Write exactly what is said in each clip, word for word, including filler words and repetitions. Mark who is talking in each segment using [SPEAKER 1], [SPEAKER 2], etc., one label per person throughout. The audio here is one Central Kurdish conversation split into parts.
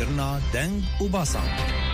[SPEAKER 1] پێشکەشکردنا دەنگ و باسان.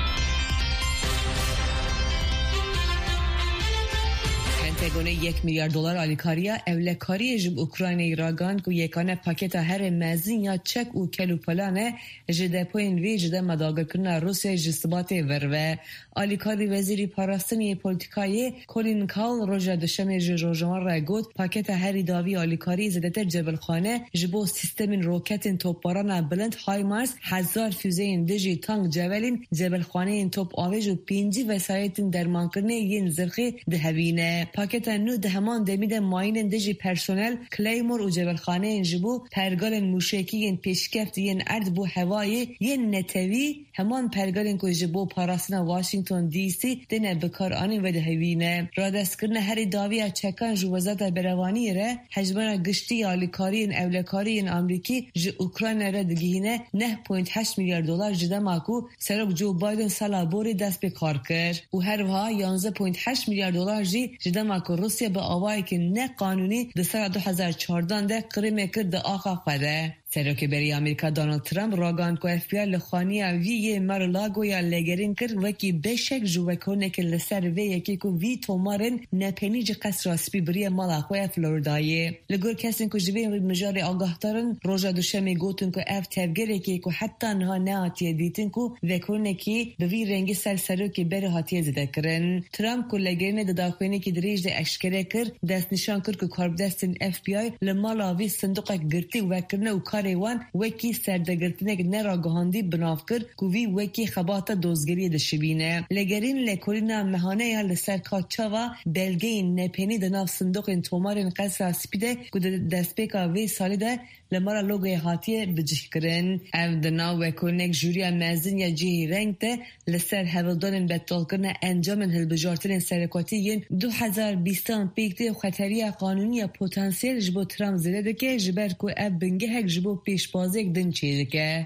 [SPEAKER 2] پنتاگون یک میلیارد دلار آلیکاریا اولکاری جب اوکراینی راگان کو یکانه پاکت هر مزین یا چک و کلوپلانه جده پوین وی جده مداگر کرنا روسیه جسبات وروه. آلیکاری وزیری پاراستنی پولیتیکایی کولین کال روژا دشمه جروجمان را گود پاکت هری داوی آلیکاری زده تر جبل خانه جبو سیستمین روکتین توپاران بلند های مارس هزار فیوزین دجی تانک جوالین جبل خانه این توپ آویج و پینجی وسایتین درمان کرنه ین زرخی دهوینه. پاکت نو ده همان دمیده ماین دجی پرسونل کلیمور و جبل خانه این جبو پرگال موشکی ین پیشکفت ین ارد بو هوایی ین نتوی همان پرگال که جبو پاراستن واشنگتن دی سی دنه بکار آنین و دهوینه. را دست کرنه هری داوی چکان جو وزارت بروانی ره حجمان گشتی آلیکاری این اولکاری این امریکی جو اوکراین را دگیهنه نه پوینت هشت میلیارد دلار جده ماکو سرک جو بایدن سالا بوری دست به کار کرد و هر وها یازده پوینت هشت میلیارد دلار جی جده ماکو روسیه به آوایی که نه قانونی در سال دو هزار و چهارده ده قرمه کرد ده آخا خوده. سروک بری امریکا دونالد ترامپ راگان کو اف بی آی لخانی وی ی مارلاگو یا لگرین کر وکی بشک جو وکونه که لسر وی یکی کو وی تومارن نپنیج قصر اسپی بری مالا خو فلوریدای لگور کسین کو جوی مجاری آگاهترن روزا دوشمی گوتن کو اف تفگر کی کو حتی نه ناتی دیتن کو وکونه کی به وی رنگی سر سروک بری هاتی زده کرن. ترامپ کو لگرین د داخوینه کی دریج د اشکره کر دست نشان کر کو کارب دستن اف بی آی لمالا وی صندوق گرتی وکرنه و کاریوان وکی سردگرتنه که نراگهاندی بناف کرد کوی وکی خبات دوزگری دشبینه لگرین لکولینا مهانه یا لسر کاچاوا بلگه نپینی دناف صندوق این تومارین قصر سپیده که دست پیکا وی سالی ده لمارا لوگوی هاتیه بجیح کرن. او دناو وکولنک جوریا مزین یا جیهی رنگ ده لسر هولدانین بطال کرنه انجامن هلبجارترین سرکاتی ین دو هزار و بیستان پیکتی خطری قانونی پوتانسیل جبو ترام زده ده که جبر که او بنگه هک جبو پیشبازی دن چیده که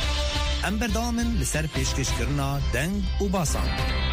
[SPEAKER 1] ام بردامن لسر پیشکشکرنا دنگ و باسان.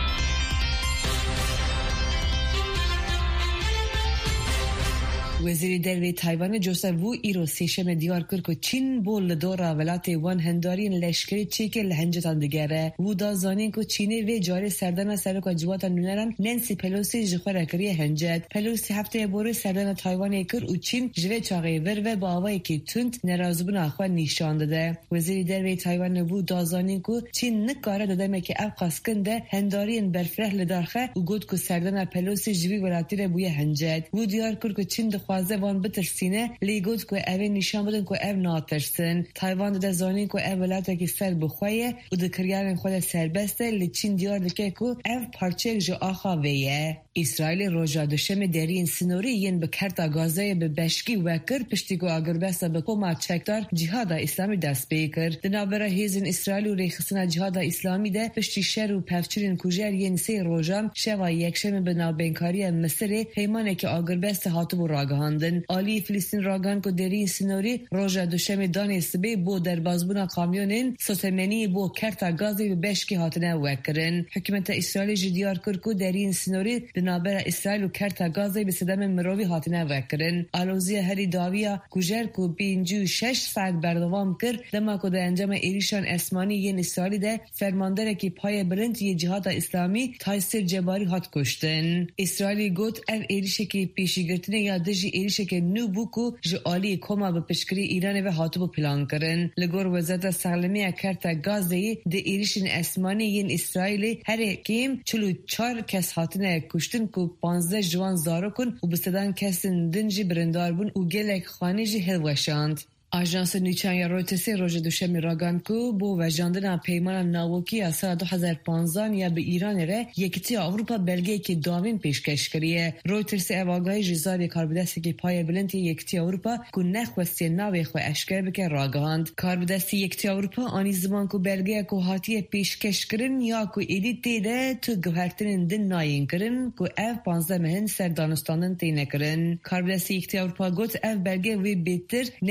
[SPEAKER 2] وزیر دروی تایوان جوسف وو ایرو سیشم دیار کرد که چین بول دورا ولات وان هندارین لشکری چیک لهنجتان دیگره. وو دا زانین که چینی وی جاری سردان سرک جوات نونران نانسی پلوسی جخوره کری هنجت. پلوسی هفته بوری سردان تایوان کرد و چین جوی چاقی ور و با آوایی که تند نرازبون آخوان نیشان داده. وزیر دروی تایوان وو دا زانین که چین نکاره دادمه که افقاس کنده هندارین برفره لدارخه و گود که سردان پلوسی جوی ولاتی را بوی هنجت. وو دیار کرد که چین خوازه وان بترسینه لیگود که اوه نشان بدن که او ناترسن. تایوان ده زانین که او ولاته که سر بخواه و ده کریارن خود سربسته لیچین دیار دکه که او پارچه جو آخا ویه. اسرائیل روژا دوشم درین سنوری ین بکرتا گازه به بشکی وکر پشتی که آگر بسته به کوما چکدار جهاد اسلامی دست بیکر. دنابرا هیزن اسرائیل و ریخستن جهاد اسلامی ده پشتی شر و پفچرین کجر ین سی روژام شوا یکشم به نابینکاری مصر پیمانه که آگر بسته هاتو راگهاندن. آلی فلسطین راگان که درین سنوری روژا دوشم دانست بی بو در بازبون کامیونین سوتمنی بو کرتا گازه به بشکی هاتنه وکرن. حکومت اسرائیل جدیار کرد که درین سنوری نابر اسرائیل و کرتا گازه به صدام مروی هاتنه وکرن. آلوزی هری داویا کجر کو پنجاه و شش ساعت بردوام کرد دما که ده انجام ایریشان اسمانی ین اسرائیل ده فرماندره که پای بلند یه جهاد اسلامی تایسر جباری هات کشتن. اسرائیلی گوت او ایریشه که پیشیگرتنه یا دجی ایریشه که نو بوکو جو آلی کوما به پشکری ایران و هاتو پلان کرن. لگور وزارت سالمیه کرتا گازه ده ایریشن اسمانی ین اسرائیلی هر کیم چلو چار کس هاتنه کشتن کو پانزده جوان زارو کن و بستدان کسین دنجی برندار بون و گلک خانی جی هلوشاند. آژانس نیچان یا رویترز روز دوشنبه راگان کو بو وجاندن پیمان ناوکی از سال دو هزار و پانزده یا به ایران ره یکتی اروپا بلگه که داوین پیشکش کریه. رویترز اواگای جزاری کاربدستی که پای بلندی یکتی اروپا کو نخواستی ناوی خو اشکر بکه راگاند. کاربدستی یکتی اروپا آنی زمان کو بلگه کو هاتی پیشکش کرن یا کو ایدیتی ده تو گوهرترین دن ناین کرن کو اف پانزده مهن سر دانستاندن تینه کرن. کاربدستی یکتی اروپا گوت اف بلگه وی بیتر نی دانست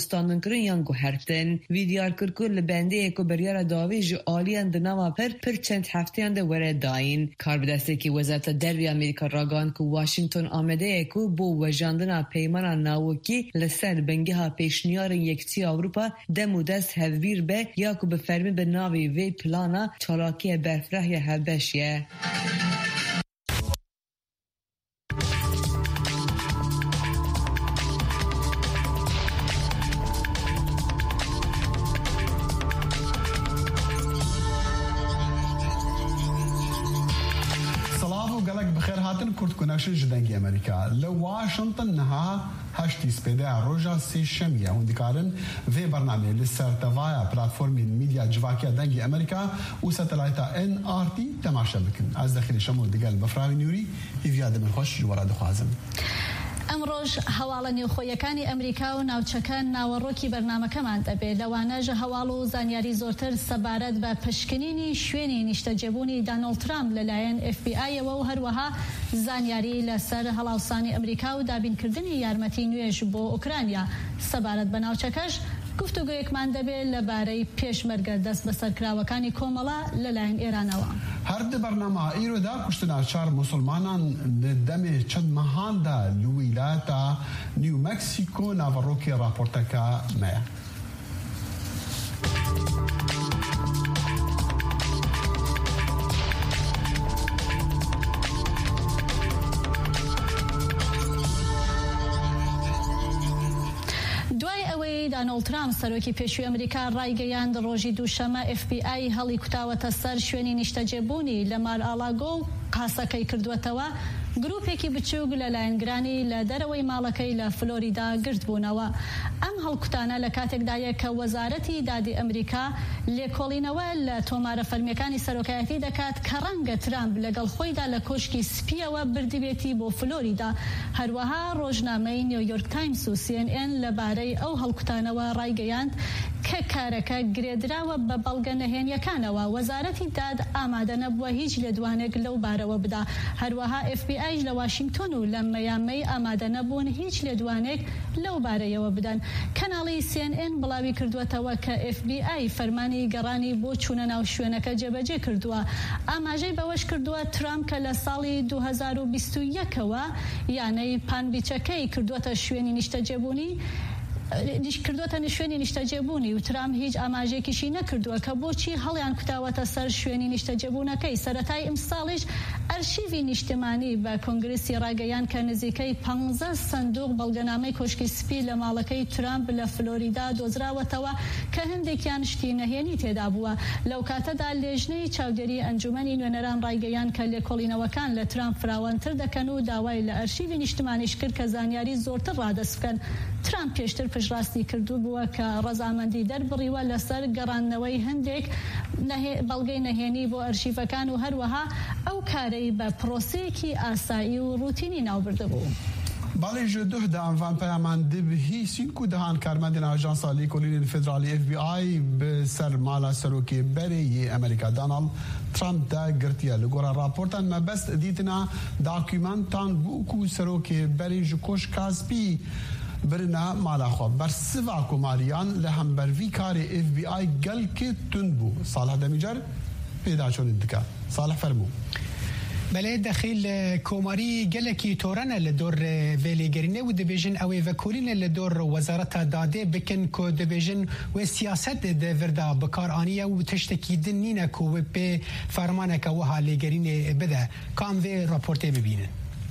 [SPEAKER 2] بستانن کرن یان گو هرتن ویدیار کرکور لبنده کو بریار داوی جو آلیان دناوا پر پر چند هفتهان ده وره داین کار بدسته که وزارت دربی امریکا راگان که واشنگتن آمده کو بو وجاندنا پیمان ناوکی لسر بنگه ها پیشنیار یکتی اروپا دمو دست هفویر به یا کو بفرمی به ناوی وی پلانا چالاکی برفره یا هبشیه.
[SPEAKER 3] كرد كونكشن جدنجي أمريكا لواشنطن نها هشتي سبيدا روجا سي شمية وندكارن في برنامج للسرتفايا بلاتفورم ميديا جواكيا دنجي أمريكا وساتلايتا إن آر تي تماشا بكن از داخل شمول دقال بفراوي نوري هيفياد من خوش جوارا دخوازم
[SPEAKER 4] ئەمڕۆژ هەواڵە نێوخۆیەکانی ئەمریکا و ناوچەکان ناوەڕۆکی بەرنامەکەمان دەبێت لەوانەژە هەواڵ و زانیاری زۆرتر سەبارەت بە پشکنینی شوێنی نیشتەجێبوونی دانۆڵد ترامپ لەلایەن ئێف بی ئایەوە و هەروەها زانیاری لەسەر هەڵاوسانی ئەمریکا و دابینکردنی یارمەتی نوێژ بۆ ئوکرانیا سەبارەت بە ناوچەکەش گفتوگویەکمان دەبێت لەبارەی پێشمەرگە دەست بەسەرکراوەکانی کۆمەڵە لەلایەن ئێرانەوە.
[SPEAKER 3] هەر برنامە ئیرۆدا کوشتنا چار مسلمانان دەمێ چەند مەهاندا لویلاتە نیو مەکسیکۆ ناوەڕۆکی راپۆرتەکە مەیە.
[SPEAKER 4] دانۆڵد ترامپ سەرۆکی پێشووی ئەمریکا ڕایگەیاند ڕۆژی دووشەمە ئێف بی ئای هەڵی کوتاوەتە سەر شوێنی نیشتەجێبوونی لە مار ئالاگۆ و قاسەکەی کردووەتەوە گروپێکی بچووک لە لایەنگرانی لە دەرەوەی ماڵەکەی لە فلۆریدا گرت بوونەوە. ئەم هەڵکوتانە لە کاتێکدایە کە وەزارەتی دادی ئەمریکا لێکۆڵینەوە لە تۆمارە فەرمیەکانی سەرۆکایەتی دەکات کە ڕەنگە ترامپ لەگەڵ خۆیدا لە کۆشکی سپیەوە بردبێتی بۆ فلۆریدا. هەروەها ڕۆژنامەی نیویۆرک تایمس و سی ئێن ئێن لەبارەی ئەو هەڵکوتانەوە ڕایگەیاند کە کارەکە گرێدراوە بە بەڵگە نەهێنیەکانەوە. وەزارەتی داد ئامادە نەبووە هیچ لێدوانێک لەو بارەوە بدا. هەروەها ئێف بی ئایش لە واشنگتن و لە مەیامی ئامادە نەبوون هیچ لێدوانێک لەو بارەیەوە بدەن. کەناڵی سی ئێن ئێن بڵاوی کردووەتەوە کە ئێف بی ئای فەرمانی گەڕانی بۆ چوونە ناو شوێنەکە جێبەجێ کردووە. ئاماژەی بەوەش کردووە ترامپ کە لە ساڵی دوو هەزار و بیست و یەکەوە یانەی پانبیچەکەی کردووەتە شوێنی نیشتەجێبوونی کردوتە شوێنی نیشتەجێبوونی و ترامپ هیچ ئاماژێکیشی نەکردووە کە بۆچی هەڵیان کوتاوەتە سەر شوێنی نیشتەجێبوونەکەی. سەرەتای ئەم ساڵیش ئەرشیڤی نیشتیمانی بە کۆنگرسی ڕاگەیان کە نزیکەی پەنجا سندوق بەڵگەنامەی کۆشکی سپی لە ماڵەکەی ترامپ لە فلۆریدا دۆزراوەتەوە کە هەندێکیان شتی نەهێنی تێدا بووە. لەو کاتەدا لێژنەی چاودێری ئەنجومەنی نوێنەران ڕایگەیان کە لێکۆڵینەوەکان لە ترامپ فراوانتر دەکەن و داوای لە ئەرشیڤی نیشتیمانیش کرد کە زانیاری زۆرتر ڕادەست بکەن. ترامپ پێشتر پشڕاستی کردو بووە کە ڕەزامەندی دەربڕیوە لەسەر گەڕانەوەی هەندێک بەڵگەی نەهێنی بۆ ئەرشیڤەکان و هەروەها ئەو کارەی بە پرۆسەیەکی ئاسایی و ڕوتینی ناوبردە بوو.
[SPEAKER 3] بالي جدوه دان فان بيامان دبهي سينكو دهان كارماندين اجانسا ليكولين الفيدرالي اف بي اي بسر مالا سروكي بري امريكا دونالد ترامب دا قرتيا لغورا رابورتان ما بس ديتنا داكيومنتان بوكو سروكي بري جوكوش كاسبي برنا مالا خو بر سوا كوماريان لهم بر في كاري اف بي اي قال كي تنبو صالح دميجر پیدا شون الدكا صالح فرمو
[SPEAKER 5] بله داخل کوماری گلکی تورانه لدور ویلیگرینه و دبیجن اوی وکولین لدور وزارت داده بکن که دبیجن و سیاست ده وردا بکار آنیه و تشتکی دن نینه که و به فرمانه که وها لیگرینه بده کام وی راپورته ببینن.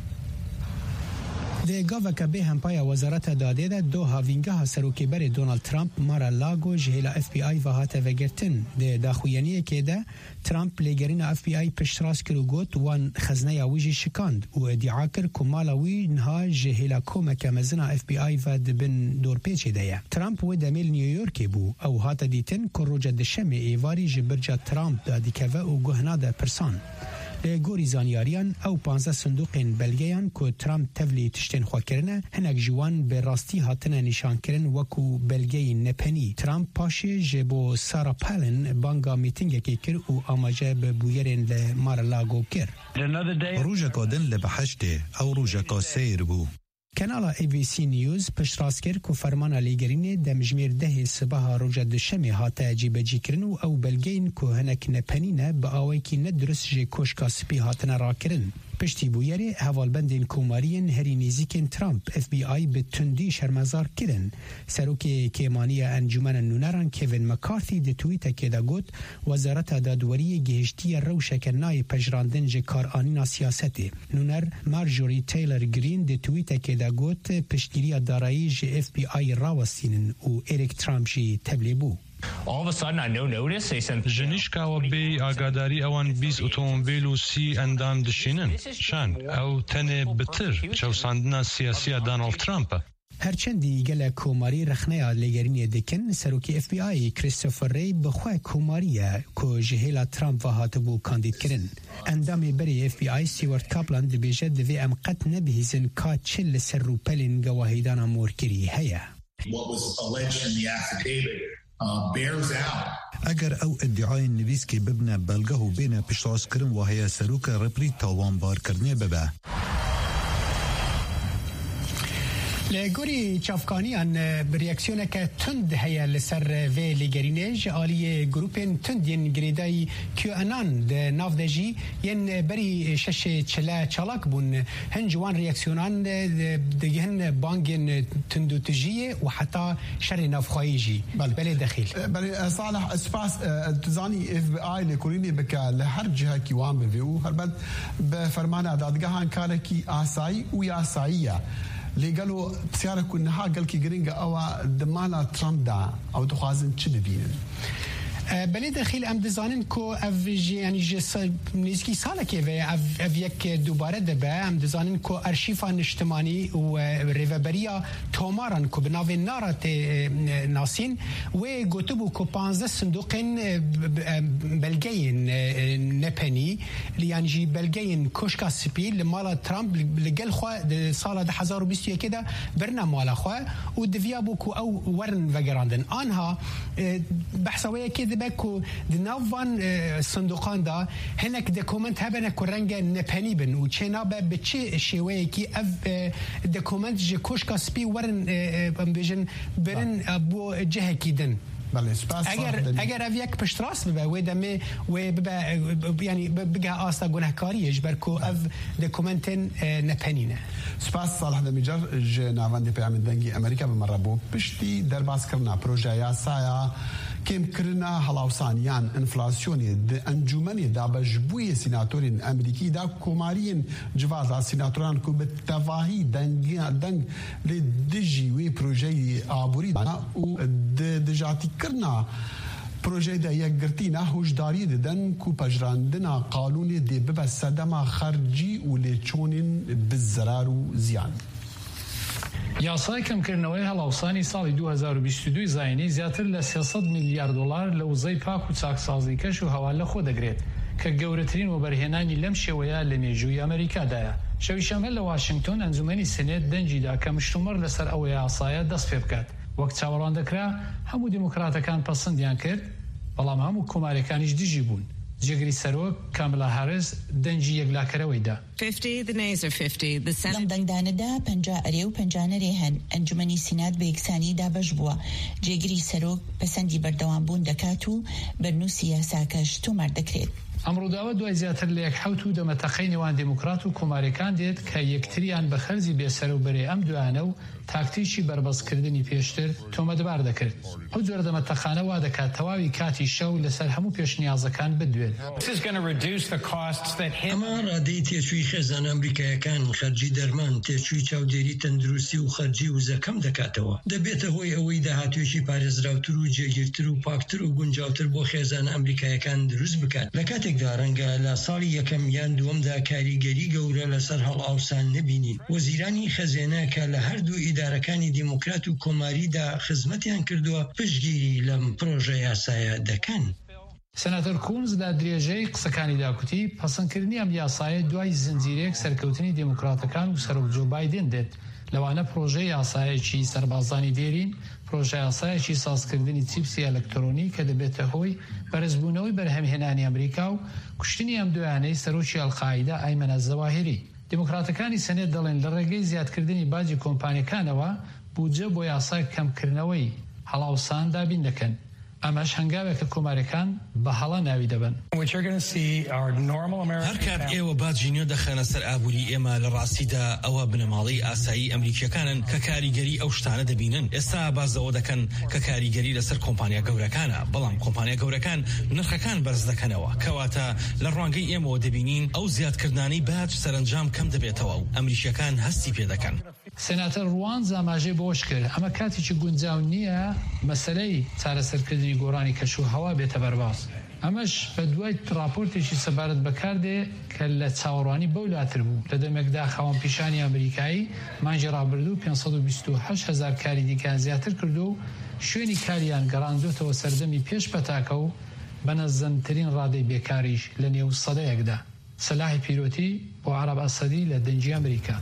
[SPEAKER 5] ده گاوه که به همپای وزارت داده ده دو هاوینگاه سروکی بر دونالد ترامپ مارا لاگو جهیلا اف بی آی و هاته وگرتن ده داخوینیه که ده ترامپ لگرین اف بی آی پشتراس کرو گوت وان خزنه یاویجی شکاند و ادعا کر کمالاوی نها جهیلا کومک مزنا اف بی آی و دبن دور پیچه ده ترامپ و دمیل نیویورکی بو او هاته دیتن که روجه دشمه ایواری جبرجا ترامپ دادی که و گهنا ده پرسان گوری زانیاریان او پانزده صندوقین بلگیان که ترامپ تفلی تشتین خواه کرنه هنک جوان به راستی هاتنه نشان کرن وکو بلگی نپنی ترامپ پاشه جبو سارا پالن بانگا میتینگه که کر و آماجه به بویرین لمار لاگو کر
[SPEAKER 6] روژه کادن لبحشته او روژه کا سیر بو
[SPEAKER 5] کانالا ای بی سی نیوز پشتراسکر کو فرمانا لیگرینه دمجمیر ده صباح روز دوشنبه هاته جیبجی کرن و او بلگین کو هنک نپنینه با آوی کی ندرس جی کوشکا سپی هاتن را کرن. پشتی بویری حوالبندین کومارین هری نزیکین ترامپ اف بی آی به تندی شرمزار کرن. سروک کیمانی انجمن نونران کوین مکارتی ده تویت که دا گوت وزارت دادوری گهشتی روشک نای پجراندن جه کارآنینا سیاستی. نونر مارجوری تیلر گرین ده تویت که دا گوت پشتگیری دارایی جه اف بی آی راوستینن و ایریک ترامپ جی تبلیبو.
[SPEAKER 6] All of a sudden, on no notice, they sent...
[SPEAKER 7] جنیشکا و بی آگاداری اوان بیز اتومبیل و سی اندام دشینن. شان او تنه بتر چوساندنا سیاسی دانالد ترامپ.
[SPEAKER 5] هرچندی گله کوماری رخنه لیگرینی دکن سروکی اف بی آی کریستوفر ری بخواه کوماریه که جهیلا ترامپ و هاتبو کاندید کرن. اندامی بری اف بی آی سیوارد کابلان دبیجه دوی ام قط نبیزن که چل سر رو پلین گواهیدان مورکری هیا.
[SPEAKER 8] What was alleged in the affidavit uh, bears out.
[SPEAKER 9] اگر او ادعای نویس که ببنه بلگه و بین پشتاز کرن و هیا سروک رپری تاوان بار کرنه ببه.
[SPEAKER 5] لگوری چافکانیان ریاکسیونه که تند هیا لسر و لیگرینج آلی گروپین تندین گریدای کیو انان ده ناف دجی ین بری شش چلا چالاک بون هنجوان ریاکسیونان دهن بانگین تندو تجیه و حتی شر نافخایجی بله دخیل
[SPEAKER 3] بله صالح اسپاس تزانی اف بی آی لکورینی بکا لهر جهه کیوان بویو هربد بفرمانه دادگاهان کارکی آسایی و یاساییه لقالوا بسيارة كنا قال كي جرينجا أو دمالا ترامب دا أو دخوازن تشد بينن.
[SPEAKER 5] بله داخل ام دزانن کو اف یعنی جس نزکی ساله که و اف یک دوباره دبه ام دزانن کو ارشیفان اجتماعی و ریوبریا تومارن کو بناو نارت ناسین و گوتبو کو پانزده صندوقین بلگین نپنی یعنی بلگین کوشکا سپیل مال ترامپ لگل خو سال ده هزار و بیست و یک ده برنامه مال خو و دویابو کو او ورن وگراندن آنها بحثویه که بکو دنوان صندوقان دا هناك دوكومنت هبنا كرنج نپنی بن و چنا به چه شوی کی اف دوكومنت ج کوشکا سپی ورن بمبجن برن بو جهه کیدن اگر اگر اویک پشتراس ببه و دمه و ببه یعنی بگه آستا گناهکاریش برکو اف دوكومنتن نپنینه
[SPEAKER 3] سپاس صالح دمیجر ج ناوند پیام دنگی امریکا بمربو پشتی درباس کرنا پروژه یاسایا كم كرنا هلاوسانيان انفلاسيوني انجمني دا بجبوي سيناتورين امريكي دا كومارين جواز سيناتوران كو بالتفاهي دنگ دنگ لدجي وي بروجي ابوري و دجاتي كرنا بروجي دا يقرتينا هوشداري دن كو بجراندنا قانوني دي ببا صدما خارجي ولچونين بالزرار وزيان
[SPEAKER 10] یاسای کەمکردنەوەی هەڵاوسانی ساڵی دو هزار و بیست و دو زاینی زیاتر لە سێسەد میلیارد دلار لە وزەی پاک و چاکسازی کەش و هەوا لە خۆ دەگرێت کە گەورەترین وەبەرهێنانی لەم شێوەیە لە مێژووی ئەمریکادایە. شەویشەمە لە واشنگتۆن ئەنجومەنی سنێت دەنجیدا کە مشتومڕ لەسەر ئەوە یاسایە دەست پێ بکات. وەک چاوەڕوان دەکرا هەموو دیموکراتەکان پەسەندیان کرد بەڵام هەموو کۆمارەکانیش دژی بوون. جگری سروک کاملا هاریس دنجی یگلاکروی دا.
[SPEAKER 11] fifty the nays are fifty the Senate دنگدانه دا پنجا اریو پنجا نریهن انجمنی سینات به یکسانی دا بجبوا جگری سروک پسندی بردوان بون دکاتو برنو سیاساکش تو مردکرید.
[SPEAKER 10] ئەمڕۆ داوە دوای زیاتر لە یەک حەوت و دەمەتەقەی نێوان دموکرات و کۆماریەکان دێت کە یەکتریان بە خەرجی بێسەرەوبەرێ ئەم دوانە و تاکتیکی بربەستکردنی پێشتر تۆمەتبار دەکرد. ئەو جۆرە دەمەتەقانە وا دەکات تەواوی کاتی شەو لەسەر هەموو پێشنیازەکان بدوێت.
[SPEAKER 12] ئەمە ڕادەی تێچووی خێزان ئەمریکایەکان خەرجی دەرمان تێچووی چاودێری تەندروستی و خەرجی وزەکەم دەکاتەوە. دەبێتە هۆی ئەوەی داهاتوێکی پارێزراوتر و جێگیرتر و پاکتر و گونجاوتر بۆ خێزان ئەمریکایەکان دروست بکات. لە کاتێک دارنگە لە ساڵی یەکەم یان دووەمدا کاریگەری گەورە لەسەر هەڵئاوسان نەبینین. وەزیرانی خەزێنە کە لە هەردوو ئیدارەکانی دیموکرات و کۆماریدا خزمەتیان کردووە پشتگیری لەم پرۆژە یاسایە دەکەن.
[SPEAKER 10] سەناتۆر کوونز لە درێژەی قسەکانی داکوتی پەسەندکردنی ئەم یاسایە دوای زنجیرەیەک سەرکەوتنی دیموکراتەکان و سەرۆک جۆ بایدن دێت. لەوانە پرۆژەی یاسایەکی سەربازانی دێرین، پرۆژە یاسایەکی سازکردنی چیپسی ئەلەکترۆنی کە دەبێتە هۆی بەرزبوونەوەی بەرهەمهێنانی ئەمریکا و کوشتنی ئەم دوایانەی سەرۆکی ئەڵقاعیدا ئایمەنە زەواهیری. دیموکراتەکانی سەنێت دەڵێن لە ڕێگەی زیادکردنی باجی کۆمپانیەکانەوە بودجە بۆ یاسای کەمکردنەوەی هەڵاوسان دابین دەکەن. ئەمەش هەنگاوێکە کۆمارەکان بە هەڵە ناوی دەبن.
[SPEAKER 13] هەر کات ئێوە باجی نوێ دەخەنە سەر ئابووری ئێمە لە ڕاستیدا ئەوە بنەماڵەی ئاسایی ئەمریکیەکانن کە کاریگەری ئەو شتانە دەبینن. ئێستا بازەوە دەکەن کە کاریگەری لەسەر کۆمپانیا گەورەکانە، بەڵام کۆمپانیا گەورەکان نرخەکان بەرز دەکەنەوە، کەواتە لە ڕوانگەی ئێمەوە دەبینین ئەو زیادکردانەی باج سەرنجام کەم دەبێتەوە و ئەمریکیەکان هەستی پێ دەکەن.
[SPEAKER 10] سێناتەر ڕوان زاماژەی بۆش کرد ئەمە کاتێکی گونجاو نییە مەسەلەی چارەسەرکردنی گۆڕانی کەش و هەوا بێتە بەرباز. ئەمەش بە دوای راپۆرتێکی سەبارەت بەکاردێ کە لە چاوەڕوانی بەولاتر بوو. لە دەمێکدا خاوەن پیشانی ئەمریکایی مانگی ڕابردوو پێنجسەد و بیست و هەشت هەزار کاری دیکەیان زیاتر کردو و شوێنی کاریان گەڕاندوتەوە سەردەمی پێش پەتاکە و بەنەزەنترین ڕادەی بێکاریش لە نێو سەدەیەکدا. سەلاحی پیرۆتی بۆ عەرەب ئەسەدی لە دەنگی ئەمریکا.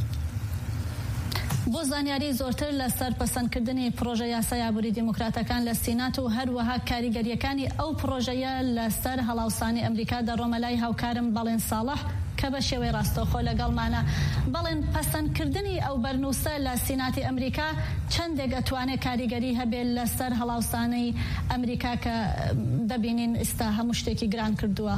[SPEAKER 4] بۆ زانیاری زۆرتر لەسەر پەسەندکردنی پرۆژە یاسای ئابووری دیموکراتەکان لە سینات و هەروەها کاریگەریەکانی ئەو پرۆژەیە لەسەر هەڵاوسانی ئەمریکا دەڕۆمە لای هاوکارم بەڵێن ساڵح کە بە شێوەی ڕاستەوخۆ لەگەڵمانە. بەڵێن پەسەندکردنی ئەو بەرنووسە لە سیناتی ئەمریکا چەندێک ئەتوانێت کاریگەری هەبێت لەسەر هەڵاوسانەی ئەمریکا کە دەبینین ئێستا هەموو شتێکی گران کردووە.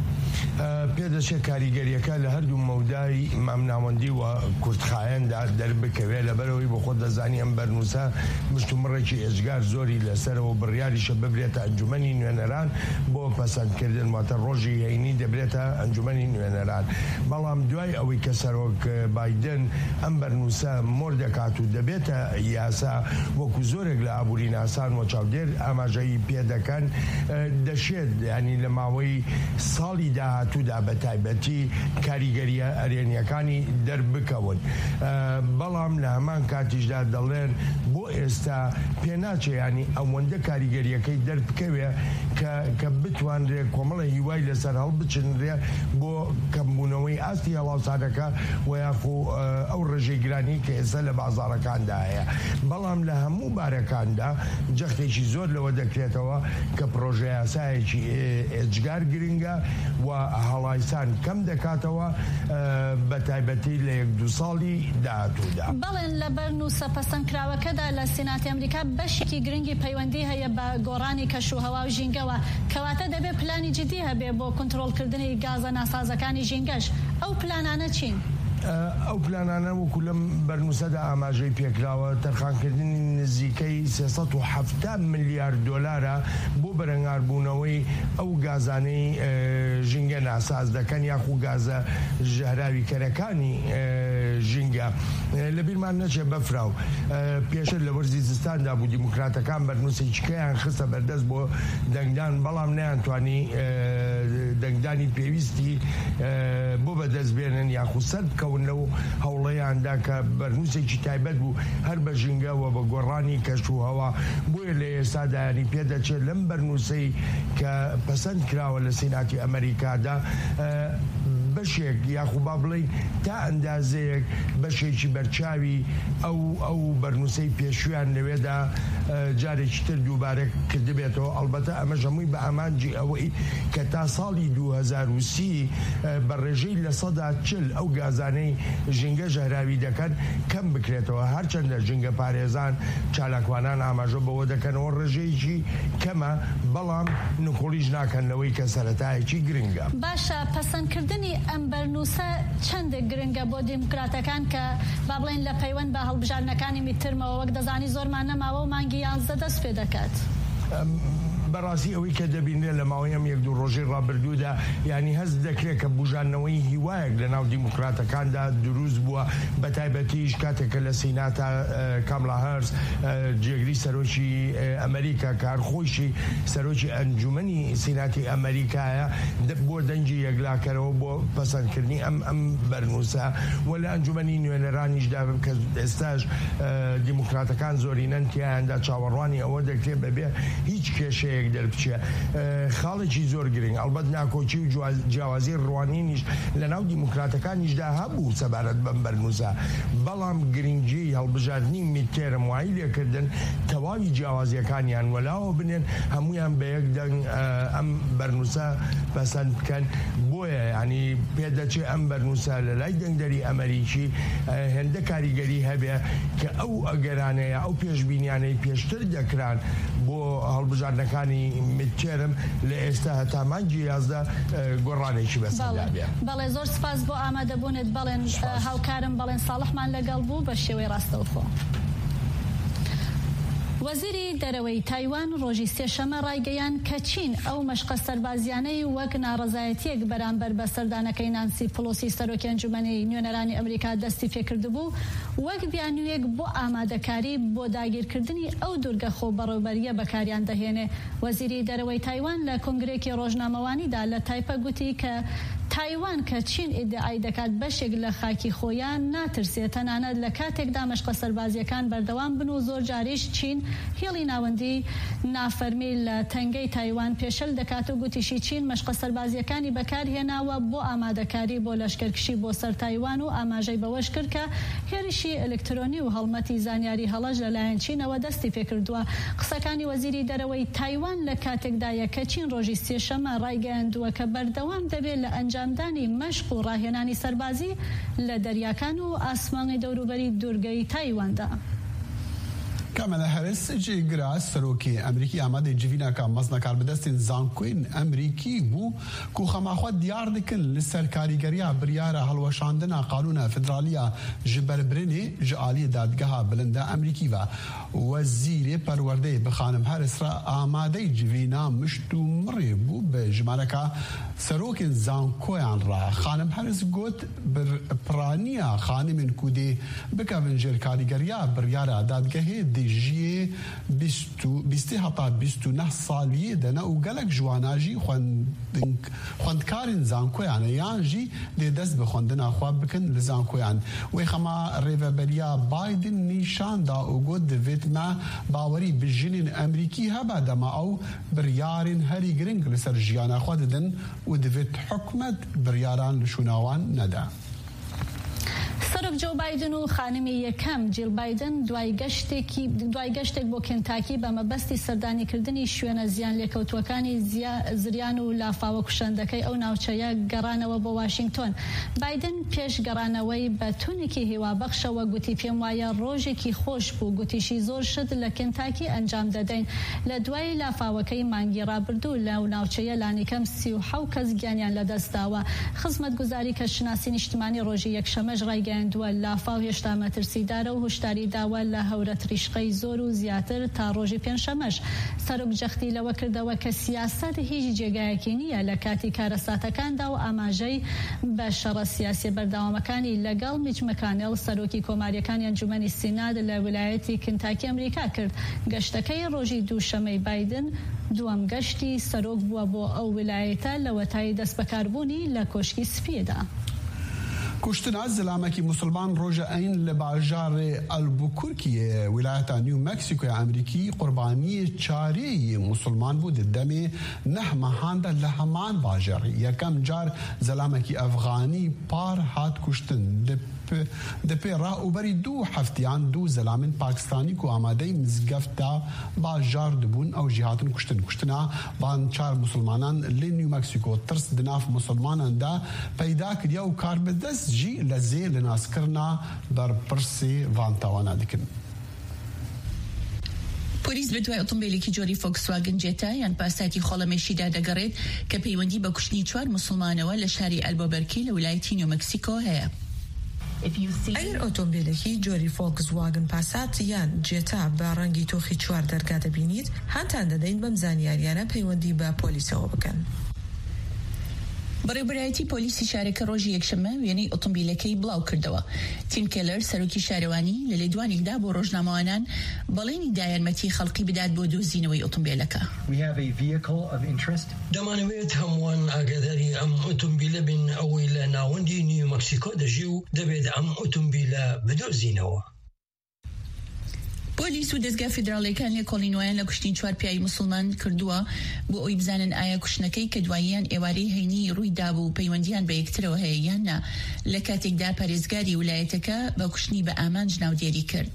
[SPEAKER 14] پێدەچێت کاریگەریەکە لە هەردوو مەودای مامناوەندی و کورتخایەندا دەربکەوێت لەبەرەوەی بۆ خۆت دەزانی ئەم بەرنووسە مشتومڕێکی ئێجگار زۆری لەسەرەوە بڕیاریشە ببرێتە ئەنجومەنی نوێنەران بۆ پەسەندکردن واتە ڕۆژی هەینی دەبرێتە ئەنجومەنی نوێنەران. بەڵام دوای ئەوەی کە سەرۆک بایدن ئەم بەرنووسە مۆر دەکات و دەبێتە یاسا وەکو زۆرێک لە ئابووری ناسان و چاودێر ئاماژەی پێدەکەن دەشێت ینی لە ماوەی ساڵی داهاتوودا بە تایبەتی کاریگەریە ئەرێنیەکانی دەربکەون. بەڵام لە هەمان کاتیشدا دەڵێن بۆ ئێستا پێناچێ ینی ئەوەندە کاریگەریەکەی دەربکەوێ کە بتوانرێ کۆمەڵە هیوای لەسەر هەڵ بچنرێ بۆ کەمبوونەوەی ئاستی هەڵاوسانەکە و یاخۆ ئەو ڕێژەی گرانی کە ئێستا لە بازاڕەکاندا هەیە. بەڵام لە هەموو بارەکاندا جەختێکی زۆر لەوە دەکرێتەوە کە پرۆژە یاسایەکی ئێجگار گرنگە و هەڵایسان کەم دەکاتەوە بە تایبەتی لە یەک دو ساڵی داهاتوودا.
[SPEAKER 4] بەڵێن لە بەرنووسە پەسەندکراوەکەدا لە سیناتی ئەمریکا بەشێکی گرنگی پەیوەندی هەیە بە گۆڕانی کەشوهەوا و ژینگەوە، کەواتە دەبێت پلانی جدی هەبێ بۆ کۆنتڕۆڵکردنی گازە ناسازەکانی ژینگەش. ئەو پلانانە چین؟
[SPEAKER 14] ئەو پلانانە وەکو لەم بەرنووسەدا ئاماژەی پێکراوە تەرخانکردنی نزیکەی سێسەد و حەڤدە ملیارد دۆلارە بۆ بەرەنگاربوونەوەی ئەو گازانەی ژینگە ناساز دەکەن یاخو گازە ژەهراوی کەرەکانی ژینگە. لە بیرمان نەچێ بەفراو پێشتر لە وەرزی زستاندا بوو دیموکراتەکان بەرنووسێکیان خستە بەردەست بۆ دەنگدان، بەڵام نەیانتوانی دەنگدانی پێویستی بۆ بەدەست بێنن یاخو سەر بکەون لەو هەوڵەیاندا کە بەرنووسێکی تایبەت بوو هەر بە ژینگەوە بە گۆڕانی کەشوهەوا. بۆیە لە ئێستادا ینی پێدەچێت لەم بەرنووسەی کە پەسەند کراوە لە سیناتی ئەمریکادا بەشێک یاخو با بڵین تا ئەندازەیەک بەشێکی بەرچاوی ئەو ئەو بەرنووسەی پێشویان لەوێدا جارێکی تر دووبارە کردبێتەوە. ئەڵبەتە ئەمەش هەمووی بە ئامانجی ئەوەی کە تا ساڵی دوو هەزار و سی بە ڕێژەی لە سەدا چل ئەو گازانەی ژینگە ژەهراوی دەکەن کەم بکرێتەوە. هەرچەندە ژینگە پارێزان چالاکوانان ئاماژە بەوە دەکەنەوە ڕێژەیەکی کەمە، بەڵام نکۆڵیش ناکەنەوەی کە سەرەتایەکی گرنگە.
[SPEAKER 4] باشە پەسەندکردنی ئەم بەرنووسە چەندێک گرنگە بۆ دیموکراتەکان کە با بڵێن لە پەیوەند بە هەڵبژارنەکانی میترمەوە وەک دەزانی زۆرمان نەماوە و مانگی یانزدە دەست پێ دەکات.
[SPEAKER 14] بەڕاستی ئەوەی کە دەبینێت لە ماوەی ئەم یەک دوو ڕۆژەی ڕابردوودا ینی هەست دەکرێت کە بژانەوەی هیوایەک لە ناو دیموکراتەکاندا دروست بووە، بە تایبەتیش کاتێکە لە سیناتا کاملا هەرس جێگری سەرۆکی ئەمریکا کارخۆشی سەرۆکی ئەنجومەنی سیناتی ئەمریکایە بۆ دەنگی یەکلاکەرەوە بۆ پەسەندکردنی ئەم ئەم بەرنووسە و لە ئەنجومەنی نوێنەرانیشدا کە ئێستاش دیموکراتەکان زۆرینەن تیایاندا چاوەڕوانی ئەوە دەکرێت بەبێ هیچ کێشەیەک ئۆتۆمبیلێک دەربچێ خاڵێکی زۆر گرنگ ئەلبەت ناکۆچی و جیاوازی ڕوانینیش لە ناو دیموکراتەکانیشدا هەبوو سەبارەت بەم بەرنووسە بەڵام گرنگی هەڵبژاردننی میتێرم وای لێکردن تەواوی جیاوازیەکانیان وەلاوە بنێن هەمویان بە یەک دەنگ ئەم بەرنووسە پەسەند بکەن بۆیە ینی پێدەچێ ئەم بەرنووسە لە لای دەنگدەری ئەمریکی هێندە کاریگەری هەبێ کە ئەو ئەگەرانەیە ئەو پێشبینیانەی پێشتر دەکران بۆ هەڵبژاردنەکانی میتێرم لە ئێستا هەتا مانگی یازدە گۆڕانێکی بەسەردا بێ.
[SPEAKER 4] بەڵێ زۆر سپاس بۆ ئامادەبوونت بەڵێن هاوکارم بەڵێن ساڵحمان لەگەڵ بوو بە شێوەی ڕاستەوخۆ. وەزیری دەرەوەی تایوان ڕۆژی سێشەمە ڕایگەیان کە چین ئەو مەشقە سەربازیانەی وەک ناڕەزایەتیەک بەرامبەر بە سەردانەکەی نانسی پلۆسی سەرۆکی ئەنجومەنی نوێنەرانی ئەمریکا دەستی پێکردبوو وەک بیانوویەک بۆ ئامادەکاری بۆ داگیرکردنی ئەو دوورگە خۆ بەڕێوەبەریە بەکاریان دەهێنێ. وەزیری دەرەوەی تایوان لە کۆنگرێکی ڕۆژنامەوانیدا لە تایپە گوتی کە تایوان کە چین ئیدعای دەکات بەشێک لە خاکی خۆیان ناترسێت تەنانەت لە کاتێکدا مەشقە سەربازیەکان بەردەوام بن و زۆر جاریش چین هێڵی ناوەندی نافەرمی لە تەنگەی تایوان پێشەل دەکات و گوتیشی چین مەشقە سەربازیەکانی بەکارهێناوە بۆ ئامادەکاری بۆ لەشکرکشی بۆ سەر تایوان و ئاماژەی بەوەش کرد کە هێرشی ئەلکترۆنی و هەڵمەتی زانیاری هەڵەش لەلایەن چینەوە دەستی پێکردووە. قسەکانی وەزیری دەرەوەی تایوان لە کاتێکدایە کە چین ڕۆژی سێشەمە ڕایگەیاندووە کە بەردەوام دەبێت لە ئەنجامدانی مەشق و ڕاهێنانی سەربازی لە دەریاکان و ئاسمانی دەوروبەری دوورگەی تایواندا.
[SPEAKER 3] کاملا هەرس جێگرا سەرۆکی ئەمریکی ئامادەی جڤینەکە مەزنەکار بەدەستین زانکۆین ئەمریکی بوو کو خەماخوا دیار دکن لەسەر کاریگەریە بریارە هەڵوەشاندنە قانونە فدرالیە ji berbirinê ji aliyê dadgeha bilind ئەمریکی ve wezîrê perwerdeyê bi xanim Harris re amadeyî civîna mişt û mirê bû bi jimareka serokên zankoyan re. Xanim Harris got bir piraniya xanimên ku dê bikevin jêr karîgeriya biryara dadgehê jiyê bîstê heta bîst û neh saliyê de ne û gelek jwana jî xwendekarên zankoyan yan jî dê dest bi xwendina xwe bikin li zankoyan. Wê xema rêveberiya Biden nîşan da û got divêt me bawerî bi jinên Emerîkî hebe dema ew biryarên herî giring li ser jiyana xwe didin û divêt hikûmet biryaran li şûnawan nede.
[SPEAKER 4] سەرۆک جۆ بایدن و خانمی یەکەم جیل بایدن دوای گەشتێک بۆ کێنتاکی بە مەبەستی سەردانیکردنی شوێنە زیان لێکەوتوەکانی زریان و لافاوە کوشندەکەی ئەو ناوچەیە گەڕانەوە بۆ واشنگتۆن. بایدن پێش گەڕانەوەی بە تونێکی هیوابەخشەوە گوتی پێم وایە ڕۆژێکی خۆش بوو گوتیشی زۆر شت لە کێنتاکی ئەنجام دەدەین. لە دوای لافاوەکەی مانگی ڕابردوو لەو ناوچەیە لانیکەم سی و حەوت کەس گیانیان لەدەستداوە. خزمەتگوزاری کە شناسی نیشتمانی ڕۆژی یەکشەمەش ڕایگەیاندووە لافاو هێشتا مەترسیدارە و هشداری داوە لە هەورە تریشقەی زۆر و زیاتر تا ڕۆژی پێنجشەمەش. سەرۆک جەختی لەوە کردەوە کە سیاسەت هیچ جێگایەکی نییە لە کاتی کارەساتەکاندا و ئاماژەی بە شەڕە سیاسی بەردەوامەکانی لەگەڵ میچ مەکانێل سەرۆکی کۆماریەکانی ئەنجومەنی سینات لە ویلایەتی کنتاکی ئەمریکا کرد. گەشتەکەی ڕۆژی دووشەمەی بایدن دووەم گەشتی سەرۆک بووە بۆ ئەو ویلایەتە لە وەتای دەست بەکاربوونی لە کۆشکی سپیدا.
[SPEAKER 3] کشتنا زلامکی مسلمان روژه این لباجار البوکورکیه ولایت نیو مکسیکو امریکی قربانی چاری مسلمان بود دمی نه مهانده لهمان باجر یکم جار زلامکی افغانی پار هات کشتن دپی راه اوبری دو هفتیان دو زلامن پاکستانی کو آماده مزگفتا باجار دبون او جهاتن کشتن کشتنا بان چار مسلمانان لی نیو مکسیکو ترس دناف مسلمانان دا پیدا کریا و کار بدست جی لزی لناس کرنا بر پرسی وانتاوانا دکن.
[SPEAKER 11] پۆلیس بە دوای ئۆتۆمبیلێکی جۆری فۆکسواگن جێتا یان پاساتی خۆڵەمێشیدا دەگەڕێت کە پەیوەندی بە کوشتنی چوار مسلمانەوە لە شاری ئەلبۆبەرکی لە ویلایەتی نیو مەکسیکۆ هەیە.
[SPEAKER 15] ئەگەر ئۆتۆمبیلێکی جۆری فۆکسواگن پاسات یان جێتا بە ڕەنگی تۆخی چوار دەرگا دەبینیت هەندان دەدەین بەم زانیاریانە پەیوەندی بە پۆلیسەوە بکەن.
[SPEAKER 11] بەڕێوەبەرایەتی پۆلیسی شارەکە ڕۆژی یەکشەمە وێنەی ئۆتۆمبیلەکەی بڵاو کردەوە. تیم کێلەر سەرۆکی شارەوانی لە لێدوانێکدا بۆ ڕۆژنامەوانان بەڵێنی دایانمەتی خەڵکی بدات بۆ دۆزینەوەی ئۆتۆمبیلەکە.
[SPEAKER 12] دەمانەوێت هەمووان ئاگاداری ئەم ئۆتۆمبیلە بن ئەوەی لە ناوەندی نیو مەکسیکۆ دەژی و دەبێت ئەم ئۆتۆمبیلە بدۆزینەوە.
[SPEAKER 11] پۆلیس و دەستگا فیدراڵیەکان لێ کۆڵینەوەیان لە کوشتنی چوار پیاوی موسڵمان کردووە بۆ ئەوی بزانن ئایا کوشتنەکەی کە دواییان ئێوارەی هەینی ڕوویدا بوو پەیوەندیان بە یەکترەوە هەیە یان نا، لە کاتێکدا پارێزگاری ویلایەتەکە بە کوشتنی بە ئامانج ناودێری کرد.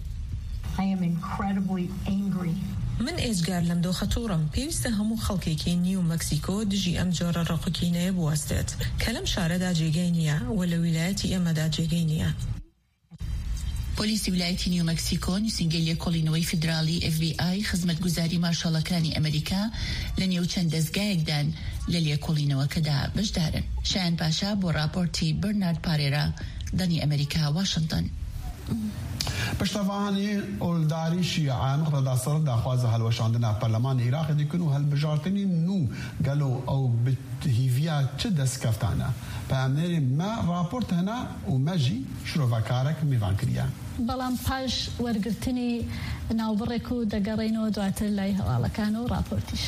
[SPEAKER 15] من ئێجگار لەم دۆخە تووڕم. پێویستە هەموو خەڵکێکی نیو مەکسیکۆ دژی ئەم جۆرە ڕقوکینەیە بوەستێت کە لەم شارەدا جێگەی نییە و لە ویلایەتی ئێمەدا جێگەی نییە.
[SPEAKER 11] پۆلیسی ویلایەتی نیو مەکسیکۆ نووسینگەی لێکۆڵینەوەی فیدرالی ئێف بی ئای خزمەتگوزاری مارشاڵەکانی ئەمریکا لە نێو چەند دەستگایەکدان لە لێکۆڵینەوەکەدا بەشدارن. شایان پاشا بۆ راپۆرتی برنارد پارێرا، دەنی ئەمریکا، واشنگتن.
[SPEAKER 3] پشتوانی ئۆلداری شیعان ڕەداسەر داخوازە هەلوەشاندنا پەرلەمانی عێراق دیکن و هەلبژارتنی نو گەلو ئەو هیڤیا چ دەستکەفتانە پامنێری ما راپۆرت هەنا و مەژی شرۆڤەکارێک میوان کردیە.
[SPEAKER 4] بەڵام پاش وەرگرتنی ناوبڕێک و دەگەڕێنەوە دواتر لای هەواڵەکان و راپۆرتیش.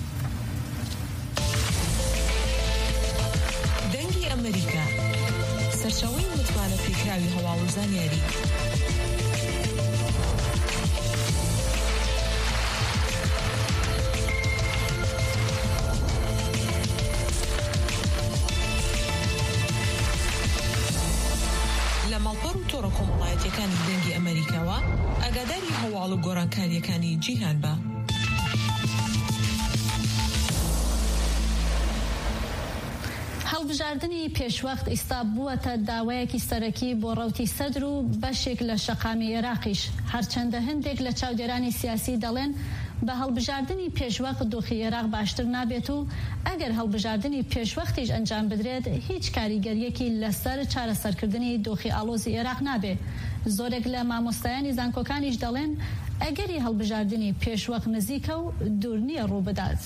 [SPEAKER 15] دەنگی ئەمریکا سەرچاوەی متمانە پێکراوی هەواڵ و زانیاری. لە ماڵپەڕ و تۆڕە کۆمەڵایەتیەکانی دەنگی ئەمریکاوە ئاگاداری هەواڵ و گۆڕانکاریەکانی جیهان بە.
[SPEAKER 4] هەڵبژاردننی پێشوەخت ئێستا بووەتە داوایەکی سەرەکی بۆ ڕەوتی سەدر و بەشێک لە شەقامی عێراقیش، هەرچەندە هەندێک لە چاودێرانی سیاسی دەڵێن بە هەڵبژاردننی پێشوەخت دۆخی عێراق باشتر نابێت و ئەگەر هەڵبژاردننی پێشوەختیش ئەنجام بدرێت هیچ کاریگەریەکی لەسەر چارەسەرکردنی دۆخی ئاڵۆزی عێراق نابێت. زۆرێک لە مامۆستایانی زانکۆکانیش دەڵێن ئەگەری هەڵبژاردننی پێشوەخت نزیکە و دوور نییە ڕوو بدات.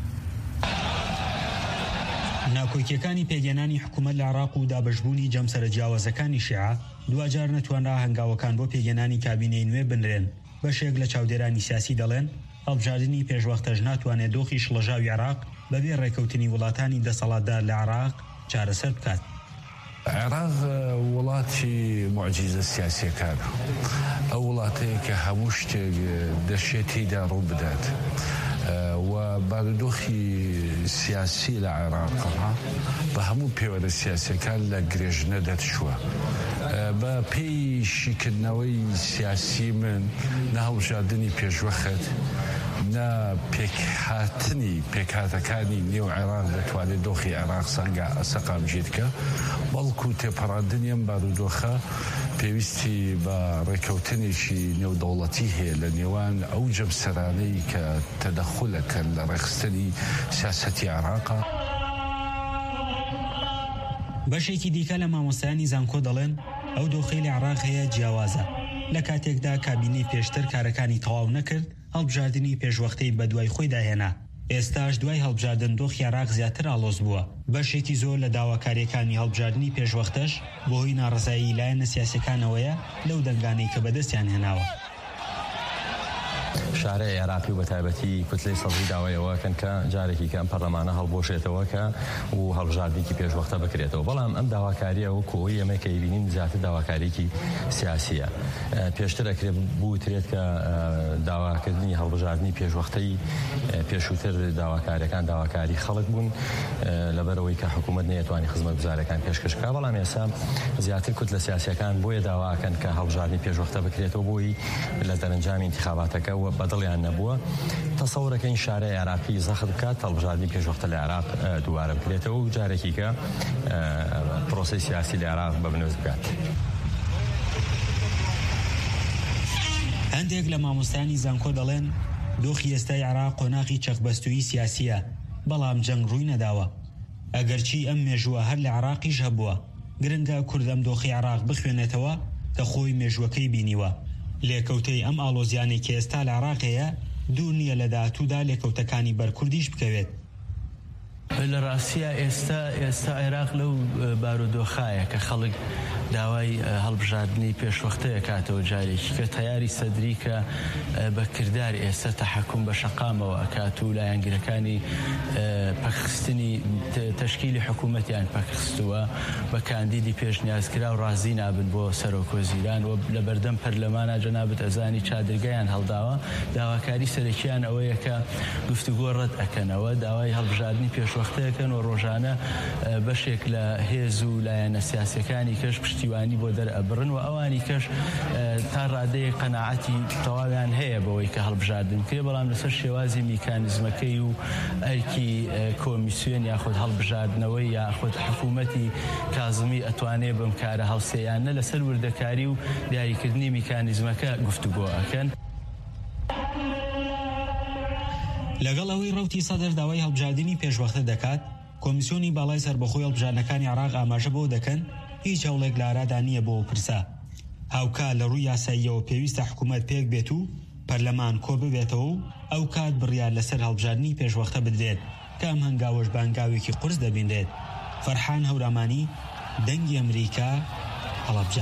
[SPEAKER 16] ناکۆکیەکانی پێگەێنانی حکوومەت لە عێراق و دابەشبوونی جەمسەرە جیاوازەکانی شیعە دوجار نەتوانرا هەنگاوەکان بۆ پێگەێنانی کابینەی نوێ بنرێن. بەشێک لە چاودێرانی سیاسی دەڵێن هەڵبژاردننی پێشوەختەش ناتوانێت دۆخی شڵەژاوی عێراق بەبێ ڕێکەوتنی وڵاتانی دەسەڵاتدار لە عێراق چارەسەر بکات.
[SPEAKER 17] عێراق وڵاتی معجیزە سیاسیەکانە، ئەو وڵاتەیە کە هەموو شتێک دەشێتیدا ڕوو بدات و بارودۆخی سیاسی لە عێراقەوە بە هەموو پێوەرە سیاسیەکان لە گرێژنە دەتشووە. بە پێی شیکردنەوەی سیاسی من نە هەڵبژاردننی پێشوەخت نە پێکهاتنی پێکهاتەکانی نێو عێراق دەتوانێت دۆخی عێراق سەقام بژێتکە، بەڵکو تێپەڕاندنی ئەم بارودۆخە پێویستی بە ڕێکەوتنێکی نێودەوڵەتی هەیە لە نێوان ئەو جەمسەرانەی کە تەدەخولەکەن لە ڕێخستنی سیاسەتی عێراقا.
[SPEAKER 16] بەشێکی دیکە لە مامۆستایانی زانکۆ دەڵێن ئەو دۆخەی لە عێراق هەیە جیاوازە. لە کاتێکدا کابینەی پێشتر کارەکانی تەواو نەکرد، هەڵبژاردننی پێشوەختەی بە دوای خۆی داهێنا. ئێستاش دوای هەڵبژاردن دۆخی عێراق زیاتر ئاڵۆز بووە. بەشێکی زۆر لە داواکاریەکانی هەڵبژاردننی پێشوەختەش بۆ هۆی ناڕزایی لایەنە سیاسەکانەوەیە لەو دەنگانەی کە بەدەستیان هێناوە.
[SPEAKER 18] شارەی عێراقی و بەتایبەتی کوتلەی سەڵی داوایەوەکەن کە جارێکی کە ئەم پەرلەمانە هەڵبۆشێتەوە کە و هەڵبژاردنێکی پێشوەختە بکرێتەوە. بەڵام ئەم داواکاریە و کۆی ئەمە کە بینین زیاتر داواکاریەکی سیاسیە. پێشتر ئەکرێت بوترێت کە داواکردنی هەڵبژاردننی پێشوەختەی پێشووتر داواکاریەکان داواکاری خەڵک بوون لەبەرەوەی کە حکوومەت نەیەتوانی خزمەتگوزارەکان پێشکەشکا. بەڵام ئێستا زیاتر کوتلە سیاسیەکان بۆیە داواکەن کە هەڵبژاردننی پێشوەختە بکرێتەوە بۆی لە دەرەنجامی انتخاباتەکە و بەدڵیان نەبووە تەسەورەکەین شارەی عێراقی زەخت بکات هەڵبژاردننی پێشوەختە لە عێراق دووبارە بکرێتەوە و جارێکی کە پرۆسەی سیاسی لە عێراق بەبنەوەز بکات.
[SPEAKER 16] هەندێک لە مامۆستایانی زانکۆ دەڵێن دۆخی ئێستای عێراق قۆناغی چەقبەستووی سیاسیە، بەڵام جەنگ ڕووی نەداوە. ئەگەرچی ئەم مێژووە هەر لە عێراقیش هەبووە، گرنگە کورد ئەم دۆخی عێراق بخوێنێتەوە کە خۆی مێژوەکەی بینیوە. لێکەوتەی ئەم ئاڵۆزیانەی کە ئێستا لە عێراقەیە دوور نییە لە داهاتوودا لێکەوتەکانی بەرکوردیش بکەوێت.
[SPEAKER 19] لە ڕاستیە ئێستا ئێستا عێراق لەو بارودۆخایە کە خەڵک داوای هەڵبژاردننی پێشوەختەیە کاتەوە جارێکی کە تەیاری سەدری کە بە کردار ئێستا تەحەکوم بە شەقامەوە ئەکات و لایەنگرەکانی پەکخستنی تەشکیلی حکوومەتیان پەکخستووە بە کاندیدی پێشنیازکرا و ڕازی نابن بۆ سەرۆکۆزیران و لە بەردەم پەرلەمانە جەنابەت ئەزانی چادرگایان هەڵداوە داواکاری سەرەکیان ئەوەیە کە گفتوگۆ ڕەت ئەکەنەوە داوای هەڵبژاردننی پێشوەختەیەکەن و ڕۆژانە بەشێک لە هێز و لایەنە سیاسەکانی کەش پشتیوانی بۆ دەرئەبڕن و ئەوانی کەش تا ڕادەیە قەناعەتی تەواویان هەیە بەوەی کە هەڵبژاردن کرێ بەڵام لەسەر شێوازی میکانیزمەکەی و ئەرکی کۆمیسیۆن یاخود هەڵبژاردنەوەی یاخود حکوومەتی کازمی ئەتوانێ بەم کارە هەڵسەیانە لەسەر وردەکاری و دیاریکردنی میکانیزمەکە گفتوگۆ ئەکەن.
[SPEAKER 16] لەگەڵ ئەوەی ڕەوتی سەدەر داوای هەڵبژاردننی پێشوەختە دەکات کۆمیسیۆنی باڵای سەربەخۆی هەڵبژاردنەکانی عێراق ئاماژە بۆ دەکەن هیچ هەوڵێک لە ئارادا نییە بۆ پرسا هاوکات لە ڕووی یاساییەوە پێویستە حکوومەت پێک بێت و پەرلەمان کۆ ببێتەوە و ئەو کات بڕیار لەسەر هەڵبژاردننی پێشوەختە بدرێت کە ئەم هەنگاوەش بانگاوێکی قورس دەبینرێت. فەرحان هەورامانی دەنگی ئەمریکا هەڵەبجە.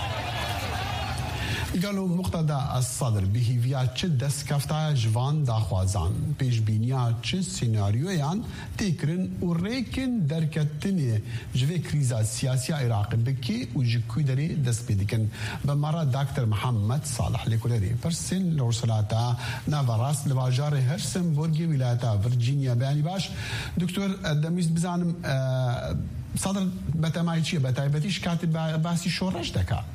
[SPEAKER 3] قالوا مقتدا الصدر بهيفيا چه دسكفتا جوان داخوازان پیش بینیا چه سيناريويان تكرن و ريكن دركتني جوه كريزا سياسية عراق بكي و جكوي داري دست بيدكن بمرة دكتور محمد صالح لكولاري برسن لورسلاتا نافاراس لواجار هرسن بورجي ولايتا فرجينيا بياني باش دكتور دميز بزانم صدر بتماعي چيه بتايبتيش كاتب باسي شورش دكا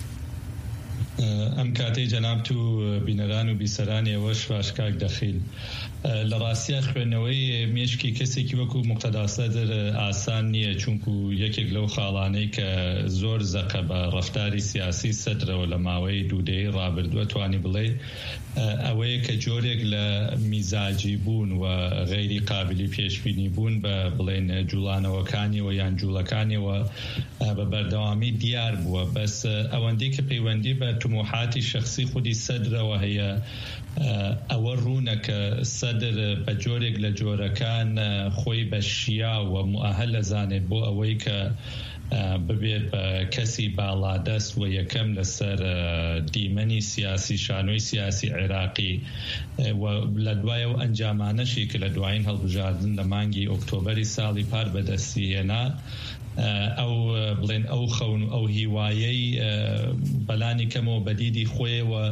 [SPEAKER 20] ئەم کاتەی جەناب و بینەران و بیسەرانی ئەوەش باشکاک دەخیل لە ڕاستیە خوێندنەوەی مێشکی کەسێکی وەکو مقتەدا سەدر ئاسان نییە چونکو یەکێک لەو خاڵانەی کە زۆر زەقە بە ڕەفتاری سیاسی سەدرەوە لە ماوەی دوودەی ڕابردووە توانی بڵێ ئەوەیە کە جۆرێک لە میزاجی بوون و غەیری قابلی پێشبینی بوون بە بڵێن جوڵانەوەکانیەوە یان جوڵەکانیەوە بە بەردەوامی دیار بووە بەس ئەوەندەی کە پەیوەندی بە تموحاتی شخصی خودی سەدرەوە هەیە ئەوە ڕوونە کە سەدر بە جۆرێک لە جۆرەکان خۆی بە شیا و موئەهەل ئەزانێت بۆ ئەوەی کە ببێت بە کەسی باڵادەست و یەکەم لەسەر دیمەنی سیاسی شانۆی سیاسی عێراقی و لە دوای ئەو ئەنجامانەشی کە لە دوایین هەڵبژاردن لە مانگی ئۆکتۆبەری ساڵی پار بەدەستی هێنا ئەو بڵێن ئەو خەون ئەو هیوایەی بەلانی کەمەوە بەدیدی خۆیەوە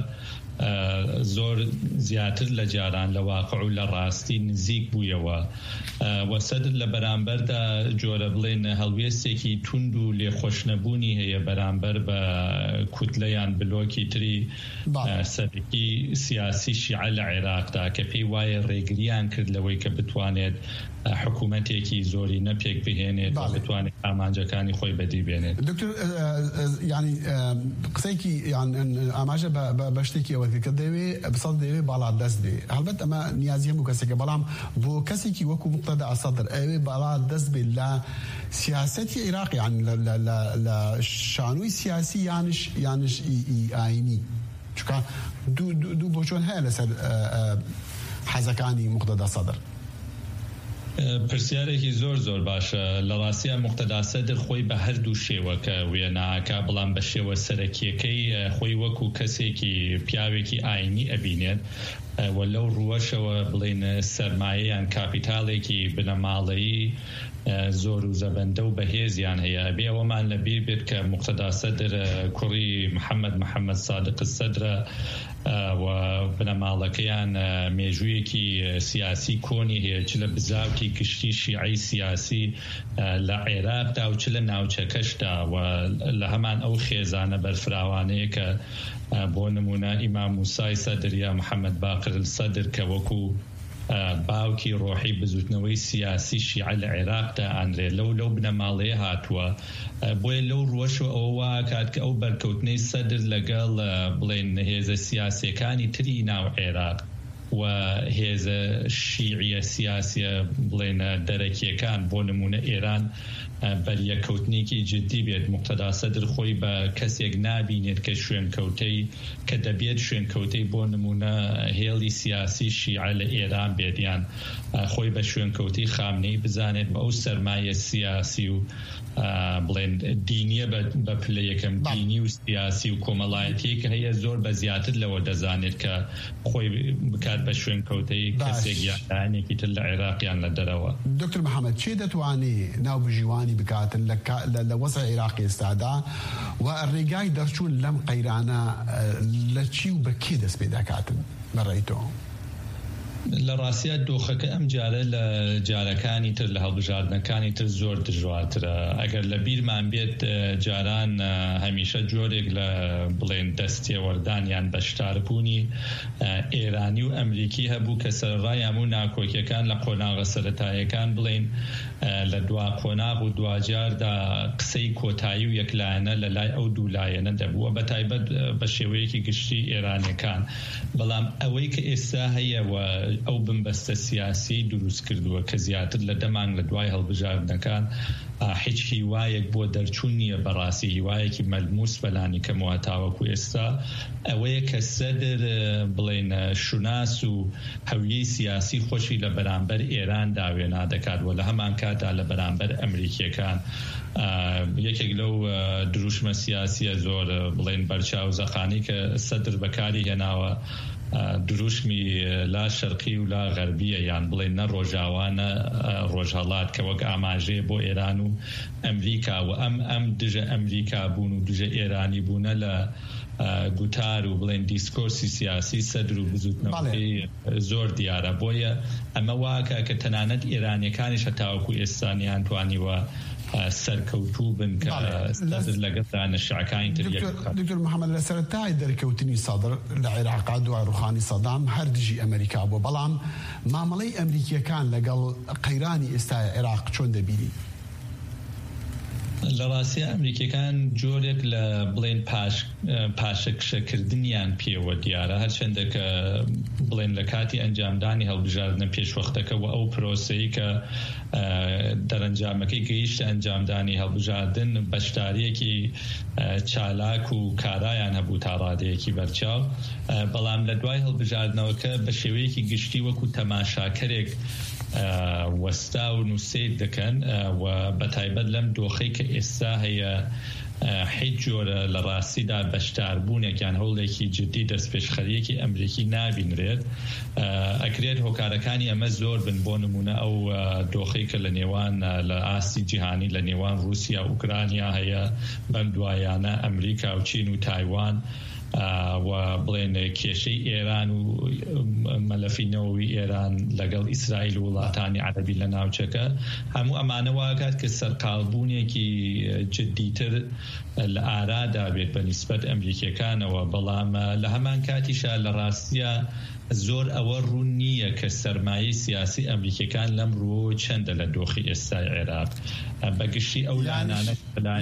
[SPEAKER 20] زۆر زیاتر لە جاران لە واقع و لە ڕاستی نزیک بوویەوە و سەدر لە بەرامبەردا جۆرە بڵێن هەڵوێستێکی توند و لێخۆشنەبوونی هەیە بەرامبەر بە کوتلەیان بلۆکی تری سەرەکی سیاسی شیعە لە عێراقدا کە پێی وایە ڕێگریان کرد لەوەی کە بتوانێت حکوومەتێکی زۆری نەپێک بهێنێت و بتوانێت ئامانجەکانی خۆی بەدی بێنێت.
[SPEAKER 3] دکتۆر ینی قسەیەکی ئاماژە بە شتێکی ئەوە کە دەوێ بسەد دەوێ باڵا دەست بێ هەڵبەت ئەمە نیازی هەموو کەسێکە بەڵام بۆ کەسێکی وەکو مقتەدا ئەسەدر ئەوێ باڵا دەست بێت لە سیاسەتی عێراق یان لە شانووی سیاسی یانش یانش ئاینی چونکە دوو بۆچۆن هەیە لەسەر حەزەکانی مقتەدا سەدر.
[SPEAKER 20] پرسیارێکی زۆر زۆر باشە لە ڕاستیە مقتەدا سەدر خۆی بە هەردوو شێوەکە وێناکە بەڵام بە شێوە سەرەکیەکەی خۆی وەکو کەسێکی پیاوێکی ئاینی ئەبینێت و لەو ڕوەشەوە بڵێن سەرمایەیان کاپیتالێکی بنەماڵەیی زۆر و زەبەندە و بەهێزیان هەیە بێ ئەوەمان لەبیر بێت کە مقتەدا سەدر کوڕی محەممەد محەممەد سادق سەدرە و بنەماڵەکەیان مێژوویەکی سیاسی کۆنی هەیە چ لە بزاوکی گشتی شیعی سیاسی لە عێراقدا و چ لە ناوچەکەشدا و لە هەمان ئەو خێزانە بەرفراوانەیە کە بۆ نمونە ئیمام موسای سەدر یا محەممەد باقر سەدر کە وەکو باوکی ڕۆحی بزوتنەوەی سیاسی شیعە لە عێراقدا ئاندرێت لەو لەو بنەماڵەیە هاتووە بۆیە لەو ڕۆژە ئەوە کات کە ئەو بەرکەوتنەی سەدر لەگەڵ بڵێن هێزە سیاسیەکانی تری ناو عێراق و هێزە شیعیە سیاسیە بڵێنە دەرەکیەکان بۆ نمونە ئێران بەریەکەوتنێکی جدی بێت مقتەدا سەدر خۆی بە کەسێک نابینێت کە شوێنکەوتەی کە دەبێت شوێنکەوتەی بۆ نمونە هێڵی سیاسی شیعە لە ئێران بێت یان خۆی بە شوێنکەوتەی خامنەی بزانێت بە ئەو سەرمایە سیاسی و بڵێن دینیە بە پلە یەکەم دینی و سیاسی و کۆمەڵایەتی کە هەیە زۆر بە زیاتر لەوە دەزانێت کە خۆی بکات بە شوێنکەوتەی کەسێک یانەیەکی تر لە عێراقیان لە دەرەوە.
[SPEAKER 3] دکتۆر محەممەد چێ دەتوانێت ناوبژیوانی بکاتن لە وەزع عێراقی ئێستادا و ڕێگای دەرچوون لەم قەیرانە لە چی و بە کێ دەست پێ دەکاتن بەڕێیتەوە؟
[SPEAKER 20] لە ڕاستیە دۆخەکە ئەم جارە لە جارەکانی تر لە هەڵبژاردنەکانی تر زۆر دژوارترە. ئەگەر لە بیرمان بێت جاران هەمیشە جۆرێک لە بڵێن دەستێوەردانیان بەشداربوونی ئێرانی و ئەمریکی هەبوو کە سەرڕای هەموو ناکۆکیەکان لە قۆناغە سەرەتاییەکان بڵێن لە دوا قۆناغ و دواجاردا قسەی کۆتایی و یەکلایەنە لە لای ئەو دوولایەنە دەبووە بە تایبەت بە شێوەیەکی گشتی ئێرانیەکان. بەڵام ئەوەی کە ئێستا هەیەوە ئەو بنبەستە سیاسی دروست کردووە کە زیاتر لە دەمانگ لە دوای هەڵبژاردنەکان هیچ هیوایەک بۆ دەرچوون نییە بەڕاستی هیوایەکی مەلموس بەلانی کەمەوە تاوەکو ئێستا ئەوەیە کە سەدر بڵێن شوناس و هەویەی سیاسی خۆشی لە بەرامبەر ئێران داوێنا دەکات و لە هەمان کاتا لە بەرامبەر ئەمریکیەکان یەکێک لەو دروشمە سیاسیە زۆر بڵێن بەرچاو زەخانی کە سەدر بەکاری هێناوە دروشمی لا شەرقی و لا غەربیە یان بڵێن نە ڕۆژاوانە ڕۆژهەڵات کە وەک ئاماژەیە بۆ ئێران و ئەمریکا و ئەم ئەم دژە ئەمریکا بوون و دژە ئێرانی بوونە لە گوتار و بڵێن دیسکۆرسی سیاسی سەدر و بزوتنەوەی زۆر دیارە. بۆیە ئەمە واکە کە تەنانەت ئێرانیەکانیش هەتاوەکو ئێستانیان توانیوە سەرکەوتوو بن کە لەگەڵ شعکانی تر.
[SPEAKER 3] دکتۆر محەممەد لە سەرەتای دەرکەوتنی سەدر لە عێراقا دوای ڕوخانی سەدام هەر دژی ئەمریکا بوو، بەڵام مامەڵەی ئەمریکیەکان لەگەڵ قەیرانی ئێستای عێراق چۆن دەبینی؟
[SPEAKER 20] لە ڕاستیە ئەمریکیەکان جۆرێک لە بڵێن پاشەکشەکردنیان پێوە دیارە، هەرچەندە کە بڵێن لە کاتی ئەنجامدانی هەڵبژاردنە پێشوەختەکە و ئەو پرۆسەی کە دەرەنجامەکەی گەیشتە ئەنجامدانی هەڵبژاردن بەشداریەکی چالاک و کارایان هەبوو تا ڕادەیەکی بەرچاو، بەڵام لە دوای هەڵبژاردنەوەکە بە شێوەیەکی گشتی وەکو تەماشاکەرێک وەستا و نووسێت دەکەن و بەتایبەت لەم دۆخەی کە ئێستا هەیە هیچ جۆرە لە ڕاستیدا بەشداربوونێکیان هەوڵێکی جدی دەستپێشخەریەکی ئەمریکی نابینرێت. ئەکرێت هۆکارەکانی ئەمە زۆر بن، بۆ نمونە ئەو دۆخەی کە لە نێوان لە ئاستی جیهانی لە نێوان رووسیا و ئوکرانیا هەیە، بەم دوایانە ئەمریکا و چین و تایوان و بڵێن کێشەی ئێران و مەلەفینەوەی ئێران لەگەڵ ئیسرائیل و وڵاتانی عەرەبی لە ناوچەکە، هەموو ئەمانە واکات کە سەرقاڵبوونێکی جدیتر لە ئارادا بێت بە نیسبەت ئەمریکیەکانەوە. بەڵام لە هەمان کاتیشا لە ڕاستیە زۆر ئەوە ڕوون نییە کە سەرمایەی سیاسی ئەمریکیەکان لەم ڕۆ چەندە لە دۆخی ئێستای عێراق بەگشتی ئەو لانانە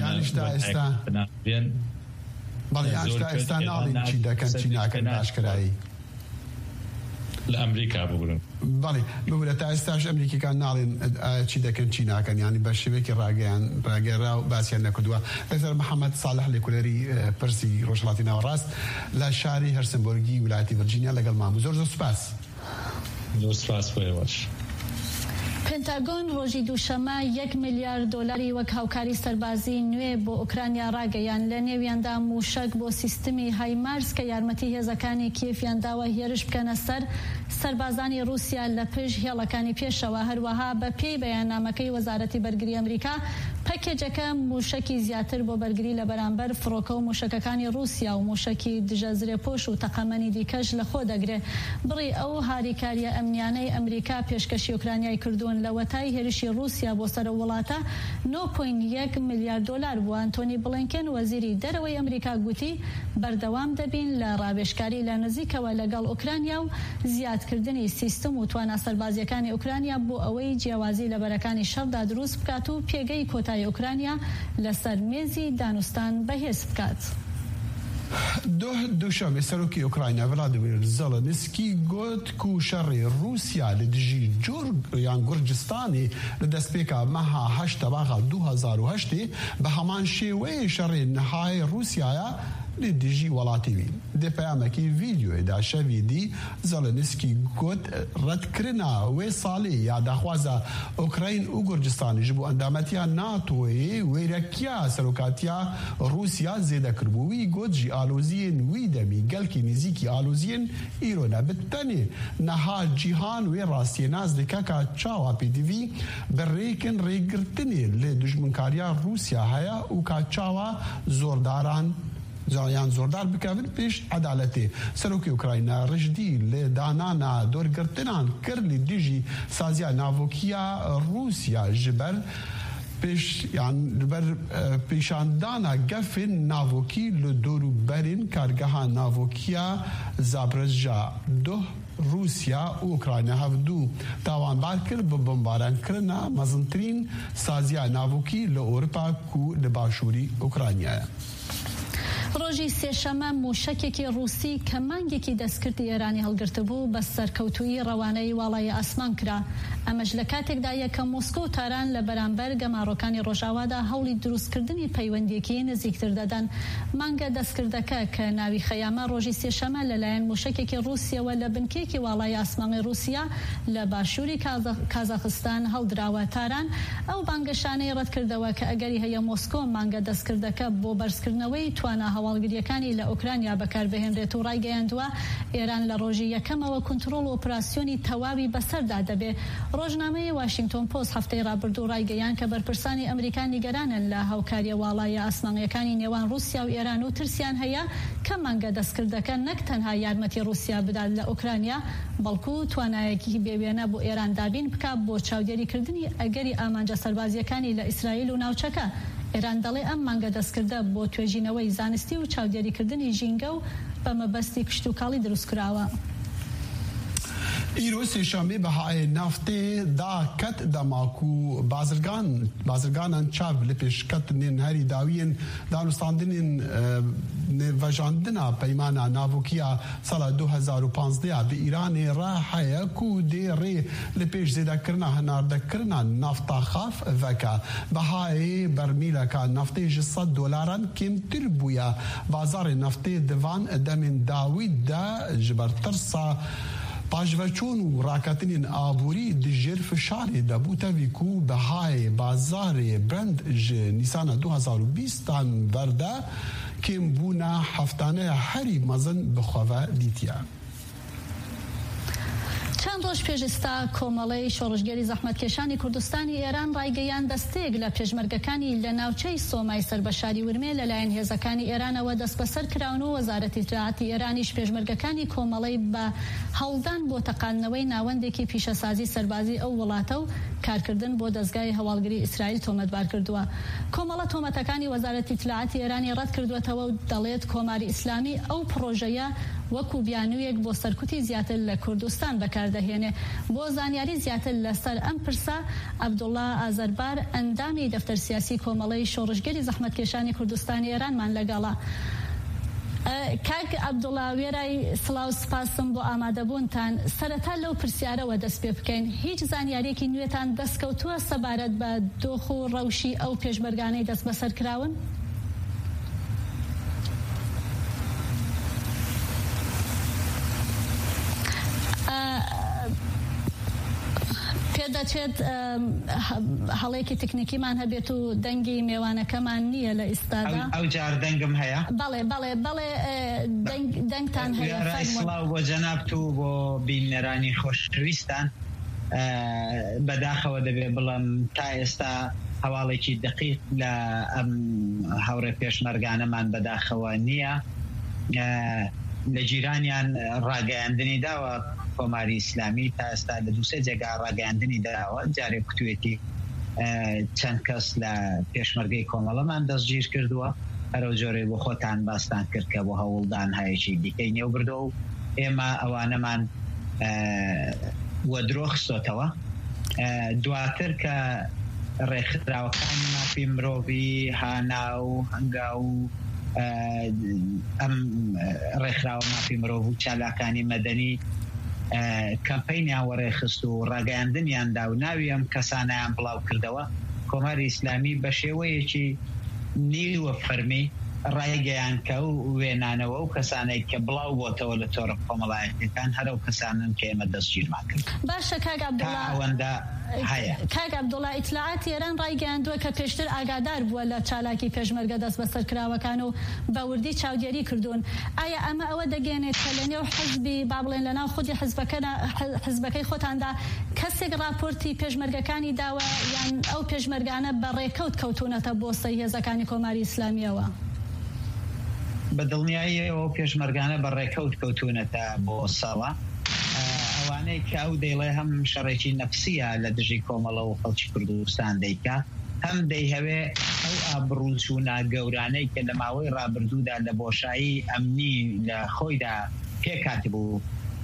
[SPEAKER 20] بڵێن
[SPEAKER 3] بەڵێ ئێستا ناڵین چی دەکەن چی ناکەن ئاشکرایی
[SPEAKER 20] لە ئەمریکا بگرن.
[SPEAKER 3] بەڵێ بگورە تا ئێستاش ئەمریکیەکان ناڵێن چی دەکەن چی ناکەن، ینی بە شێوەیەکی ڕاگەیان ڕاگەێرا و باسییان نەکردووە. دکتۆر محەممەد ساڵح لێکولەری پرسی ڕۆژهەڵاتی ناوەڕاست لە شاری هەرسنبۆرگی ویلایەتی ڤەرجینیا لەگەڵ مامو. زۆر زۆر سوپاس.
[SPEAKER 20] زۆر سوپاس بۆ ئێوەش.
[SPEAKER 4] پێنتاگۆن ڕۆژی دووشەمە یەک میلیارد دۆلاری وەک هاوکاری سەربازی نوێ بۆ ئوکرانیا ڕاگەیان، لە نێویاندا موشک بۆ سیستمی هایمارس کە یارمەتی هێزەکانی کیفیان داوە هێرش بکەنە سەر سەربازانی رووسیا لە پێش هێڵەکانی پێشەوە. هەروەها بە پێی بەیاننامەکەی وەزارەتی بەرگری ئەمریکا، پەکێجەکە موشکی زیاتر بۆ بەرگری لە بەرامبەر فڕۆکە و موشکەکانی رووسیا و موشکی دژە زرێپۆش و تەقەمەنی دیکەش لە خۆ دەگرێت. بڕی ئەو هاریکاریە ئەمنیانەی ئەمریکا پێشکەشی ئوکرانیای کردوون لە وەتای هێرشی رووسیا بۆ سەر وڵاتە نۆ پۆینت یەک میلیارد دۆلار بوو. ئەنتۆنی بڵینکن وەزیری دەرەوەی ئەمریکا گوتی بەردەوام دەبین لە ڕابێژکاری لە نزیکەوە لەگەڵ ئوکرانیا و زیادکردنی سیستم و توانە سەربازیەکانی ئوکرانیا بۆ ئەوەی جیاوازی لە بەرەکانی شەڕدا دروست بکات و پێگەی کۆتایی ئوکرانیا لەسەر مێزی دانوستان بەهێز بکات.
[SPEAKER 3] دوه دوشەمێ سەرۆکی ئوکراینە ڤلادیمیر زەڵەنسکی گوت کو شەڕی رووسیا لە دژی یان گورجستانی لە دەستپێکا مەها هەشتە باغا دو هەزار و هەشتێ بە هەمان شێوەیە شەڕی نەهای رووسیایە لە دژی وڵاتیوی دێ پەیامێکی ڤیدیۆیدا شەویدی زەڵەنسکی گوت ڕەتکردنا وێ ساڵی یا داخوازە ئوکراین و گورجستانی ji bo endametiya NATOyê wêrekiya serokatiya Rûsya zêdekiribû wî got jî aloziyên wî demî gelkî nêzîkî aloziyên îro ne bi tenê neha cîhan wê rastiyê naz dikeka çawa pêdivî bi rêkin rêgirtinê lê dijminkariya Rûsya heye û ka çawa zordaran yan zordar bikevin pêş edaletê serokê Ukrayna rijdî lê danana dorgirtinan kir lê dijî saziya navokiya Rûsya ji ber pêş yan li ber pêşandana gefên navokî li dorûberên kargeha navokiya Zaporojya duh Rûsya û Ukrayna hevdû tawanbar kir bi bombaranekirina mezintirîn saziya navokî li Ewropa ku li başûrî Ukraynayê.
[SPEAKER 4] ڕۆژی سێشەمە موشەکێکی ڕووسی کە مانگێکی دەستکردی ئێرانی هەڵگرتبوو بە سەرکەوتووی ڕەوانەی واڵای ئاسمان کرا ئەمەش لە کاتێکدا یەکە مۆسکۆ و تاران لە بەرامبەر گەماڕۆکانی ڕۆژاوادا هەوڵی دروستکردنی پەیوەندیەکی نزیکتر دەدەن مانگە دەستکردەکە کە ناوی خەیامە ڕۆژی سێشەمە لەلایەن موشەکێکی ڕووسیەوە لە بنکێکی واڵای ئاسمانی رووسیا لە باشووری کازاخستان هەڵدراوە تاران ئەو بانگەشانەی ڕەتکردەوە کە ئەگەری هەیە مۆسکۆ مانگە دەستکردەکە بۆ بەرزکردنەوەی توانە هەواڵگریەکانی لە ئوکرانیا بەکاربهێنرێت و ڕایگەیاندووە ئێران لە ڕۆژی یەکەمەوە کنترۆڵ ئۆپراسیۆنی تەواوی بەسەردا دەبێ ڕۆژنامەی واشنگتۆن پۆست هەفتەی ڕابردوو ڕایگەیان کە بەرپرسانی ئەمریکان نیگەرانن لە هاوکاریە واڵایە ئاسمانیەکانی نێوان رووسیا و ئێران و ترسیان هەیە کە مانگە دەستکردەکە نەک تەنها یارمەتی رووسیا بدات لە ئوکرانیا بەڵکو توانایەکی بێوێنە بۆ ئێران دابین بکات بۆ چاودێریکردنی ئەگەری ئامانجە سەربازیەکانی لە ئیسرائیل و ناوچەکە ئێران دەڵێ ئەم مانگە دەستکردە بۆ توێژینەوەی زانستی و چاودێریکردنی ژینگە و بە مەبەستی کشت و کاڵی دروستکراوە.
[SPEAKER 3] îro sêşemê bihayê naftê da ket demaku bazirgan bazirganan çav li pêşketinên herî dawiyên danûstandinên vejandina peymana navokiya sala du hezar û panzdeh bi Îranê re heye ku dê rê li pêş zêdekirina hinardekirina nafta xaf veke bihayê bermîleka naftê ji sed dolaran kêmtir bûye bazarê naftê divan demên dawî de ji ber tirsa پاژڤەچۆن و ڕاکەتنین ئابووری دژێر فشارێ دەبوو تەوی و بەهای بازارێ برند ji نیسانە du hezar û bîstan berda kêmbûna heftaneya herî mezin bixwe dîtiye.
[SPEAKER 4] چەند ڕۆژ پێشستا کۆمەڵەی شۆڕژگەری زەحمەتکێشانی کوردستانی ئێران ڕایگەیان دەستێک لە پێشمەرگەکانی لە ناوچەی سۆمای سەربەشاری ورمێ لەلایەن هێزەکانی ئێرانەوە دەست بەسەر کراون و وەزارەتی اطلاعاتی ئێرانیش پێشمەرگەکانی کۆمەڵەی بە هەوڵدان بۆ تەقاندنەوەی ناوەندێکی پیشەسازی سەربازی ئەو وڵاتە و کارکردن بۆ دەستگای هەواڵگری ئیسرائیل تۆمەتبار کردووە. کۆمەڵە تۆمەتەکانی وەزارەتی اطلاعاتی ئێرانی ڕەت کردوێتەوە و دەڵێت کۆماری ئیسلامی ئەو پرۆژەیە وەکو بیانوویەک بۆ سەرکوتی زیاتر لە کوردستان بەکاردەهێنێ. بۆ زانیاری زیاتر لەسەر ئەم پرسە عەبدوڵڵا ئازەربار ئەندامی دەفتەر سیاسی کۆمەڵەی شۆڕژگەری زەحمەتکێشانی کوردستانی ئێرانمان لەگەڵا. کاک عەبدوڵڵا وێرای سڵاو سپاسم بۆ ئامادەبوونتان. سەرەتا لەو پرسیارەوە دەست پێ بکەین هیچ زانیاریەکی نوێتان دەستکەوتووە سەبارەت بە دۆخ و ڕەوشی ئەو پێشمەرگانەی دەست بەسەر کراون؟ پێدەچێت هەڵەیەکی تکنیکیمان هەبێت و دەنگی میێوانەکەمان نییە لە ئێستادا.
[SPEAKER 21] ئەو جار دەنگم هەیە؟
[SPEAKER 4] بەڵێ بەڵێ بەڵێ دەنگتان هەیە.
[SPEAKER 21] سڵاو بۆ جەنابت و بۆ بینەرانی خۆشەویستان. بەداخەوە دەبێ بڵم تا ئێستا هەواڵێکی دقیق لە ئەم هەورە پێشمەرگانەمان بەداخەوە نییە. لە جیرانیان ڕاگەیاندنی داوە کۆماری ئیسلامی تا ئێستا لە دووسێ جێگا ڕاگەیاندنی داوە جارێک کوتوێتی چەند کەس لە پێشمەرگەی کۆمەڵەمان دەستگیر کردووە هەرو جۆرەی بۆ خۆتان باستان کرد کە بۆ هەوڵدان هەیەکی دیکەی نێو بردەوە و ئێمە ئەوانەمان وە درۆ خستۆتەوە دواتر کە ڕێکخراوەکانی مافی مرۆڤی هانا و هەنگا و ئەم ڕێکخراوە مافی مرۆڤ و چالاکانی مەدەنی کەمپەینیان وەڕێخست و ڕاگەیاندنیاندا و ناوی ئەم کەسانیان بڵاو کردەوە کۆماری ئیسلامی بە شێوەیەکی نیوە فەرمی ڕایگەیان کە و وێنانەوە و کەسانێک کە بڵاو بۆتەوە لە تۆڕە کۆمەڵایەتەکان هەرە و کەسانن کە ئێمە دەستگیرمان کرد.
[SPEAKER 4] باشە کاک عەبدوڵڵا
[SPEAKER 21] ئەوەندە هەیە.
[SPEAKER 4] کاک عەبدوڵڵا ئیتلاعاتی ئێران ڕایگەیاندووە کە پێشتر ئاگادار بووە لە چالاکی پێشمەرگە دەست بەسەرکراوەکان و بە وردی چاودێری کردوون. ئایا ئەمە ئەوە دەگەێنێت کە لە نێو حزبی با بڵێن لە ناو خودی حزبەکەی خۆتاندا کەسێک راپۆرتی پێشمەرگەکانی داوە یان ئەو پێشمەرگانە بە ڕێکەوت کەوتونەتە بۆ سەی هێزەکانی کۆماری ئیسلامیەوە؟
[SPEAKER 21] بە دڵنیایی ئەو پێشمەرگانە بە ڕێکەوت کەوتونەتە بۆ ساڵە ئەوانەی کە ئەو دەیڵێ هەم شەڕێکی نەفسیە لە دژی کۆمەڵە و خەڵکی کوردستان دەیکا هەم دەیهەوێ ئەو ئابڕوچوونە گەورانەی کە لە ماوەی ڕابردوودا لە بۆشایی ئەمنی لە خۆیدا پێکات بوو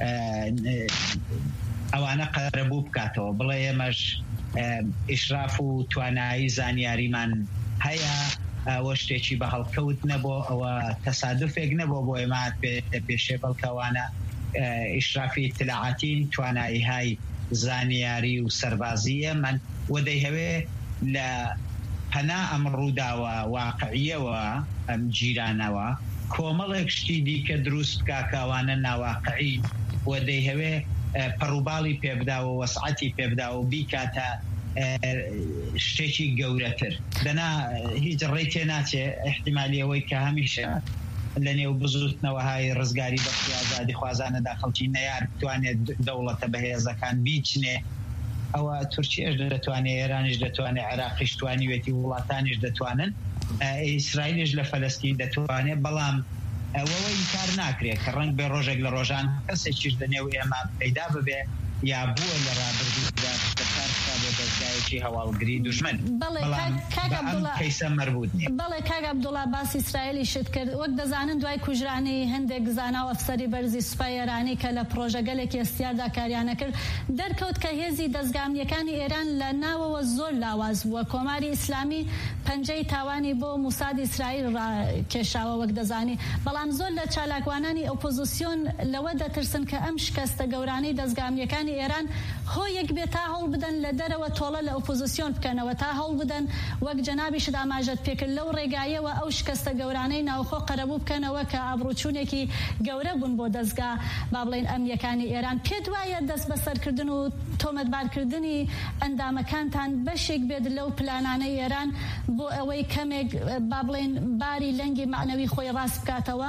[SPEAKER 21] ئەوانە قەرەبوو بکاتەوە بڵێ ئێمەش ئیشراف و توانایی زانیاریمان هەیە ئەوە شتێکی بە هەڵکەوت نەبوو ئەوە تەسادفێک نەبوو بۆ ئێمات پێشێ بەڵکەوانە ئیشرافی اطلاعاتی توانایی های زانیاری و سەربازیە من وەدەی هەوێ لە پەنا ئەم ڕووداوە واقعیەوە ئەم جیرانەوە کۆمەڵێک شتی دیکە دروست بکاکەوانە ناواقعی وەدەی هەوێ پەڕووباڵی پێبداوە وەسعەتی پێبداوە و بیکاتە شتێکی گەورەتر دەنا هیچ ڕێکێ ناچێ احتیمالی ئەوەی کە هەمیشە لە نێو بزوتنەوەهای ڕزگاری بەختی ئازادی خوازانەدا خەڵکی نەیار بتوانێت دەوڵەتە بەهێزەکان بیچنێ ئەوە تورکیەش دەتوانێت ئێرانیش دەتوانێت عێراقیش توانیوێتی وڵاتانیش دەتوانن ئیسرائیلش لە فەلەستین دەتوانێت بەڵام ئەوەی کار ناکرێت کە ڕەنگ بێ ڕۆژێک لە ڕۆژان کەسێکیش دەنێو ئێمە پەیدا ببێ یا بووە لە ڕابردوودا دەستگایەکی هەواڵگری دوژمن کەیسە مەربوط نیە.
[SPEAKER 4] بەڵێ کاک عەبدوڵڵا باسی ئیسرائیلی شت کرد وەک دەزانن دوای کوژرانی هەندێک زانا و ئەفسەری بەرزی سوپای ئێرانی کە لە پرۆژەگەلێکی ئەستیاردا کاریانە کرد دەرکەوت کە هێزی دەستگامیەکانی ئێران لە ناوەوە زۆر لاواز بووە کۆماری ئیسلامی پەنجەی تاوانی بۆ موساد ئیسرائیل ڕاکێشاوە وەک دەزانی بەڵام زۆر لە چالاکوانانی ئۆپۆزیسیۆن لەوە دەترسن کە ئەم شکەستە گەورانەی دەستگامیەکانی ئێران هۆیەک بێت تا هەوڵ بدەن لە دەرەوە تۆڵە لە ئۆپۆزیسیۆن بکەنەوە تا هەوڵ بدەن وەک جەنابیشت ئاماژەت پێکرد لەو ڕێگایەوە ئەو شکەستە گەورانەی ناوخۆ قەرەبوو بکەنەوە کە ئابڕوچوونێکی گەورە بوون بۆ دەستگا با بڵێن ئەمنیەکانی ئێران پێت وایە دەست بەسەرکردن و تۆمەتبارکردنی ئەندامەکانتان بەشێک بێت لەو پلانانەی ئێران بۆ ئەوەی کەمێک با بڵێن باری لەنگی معنەوی خۆی ڕاست بکاتەوە؟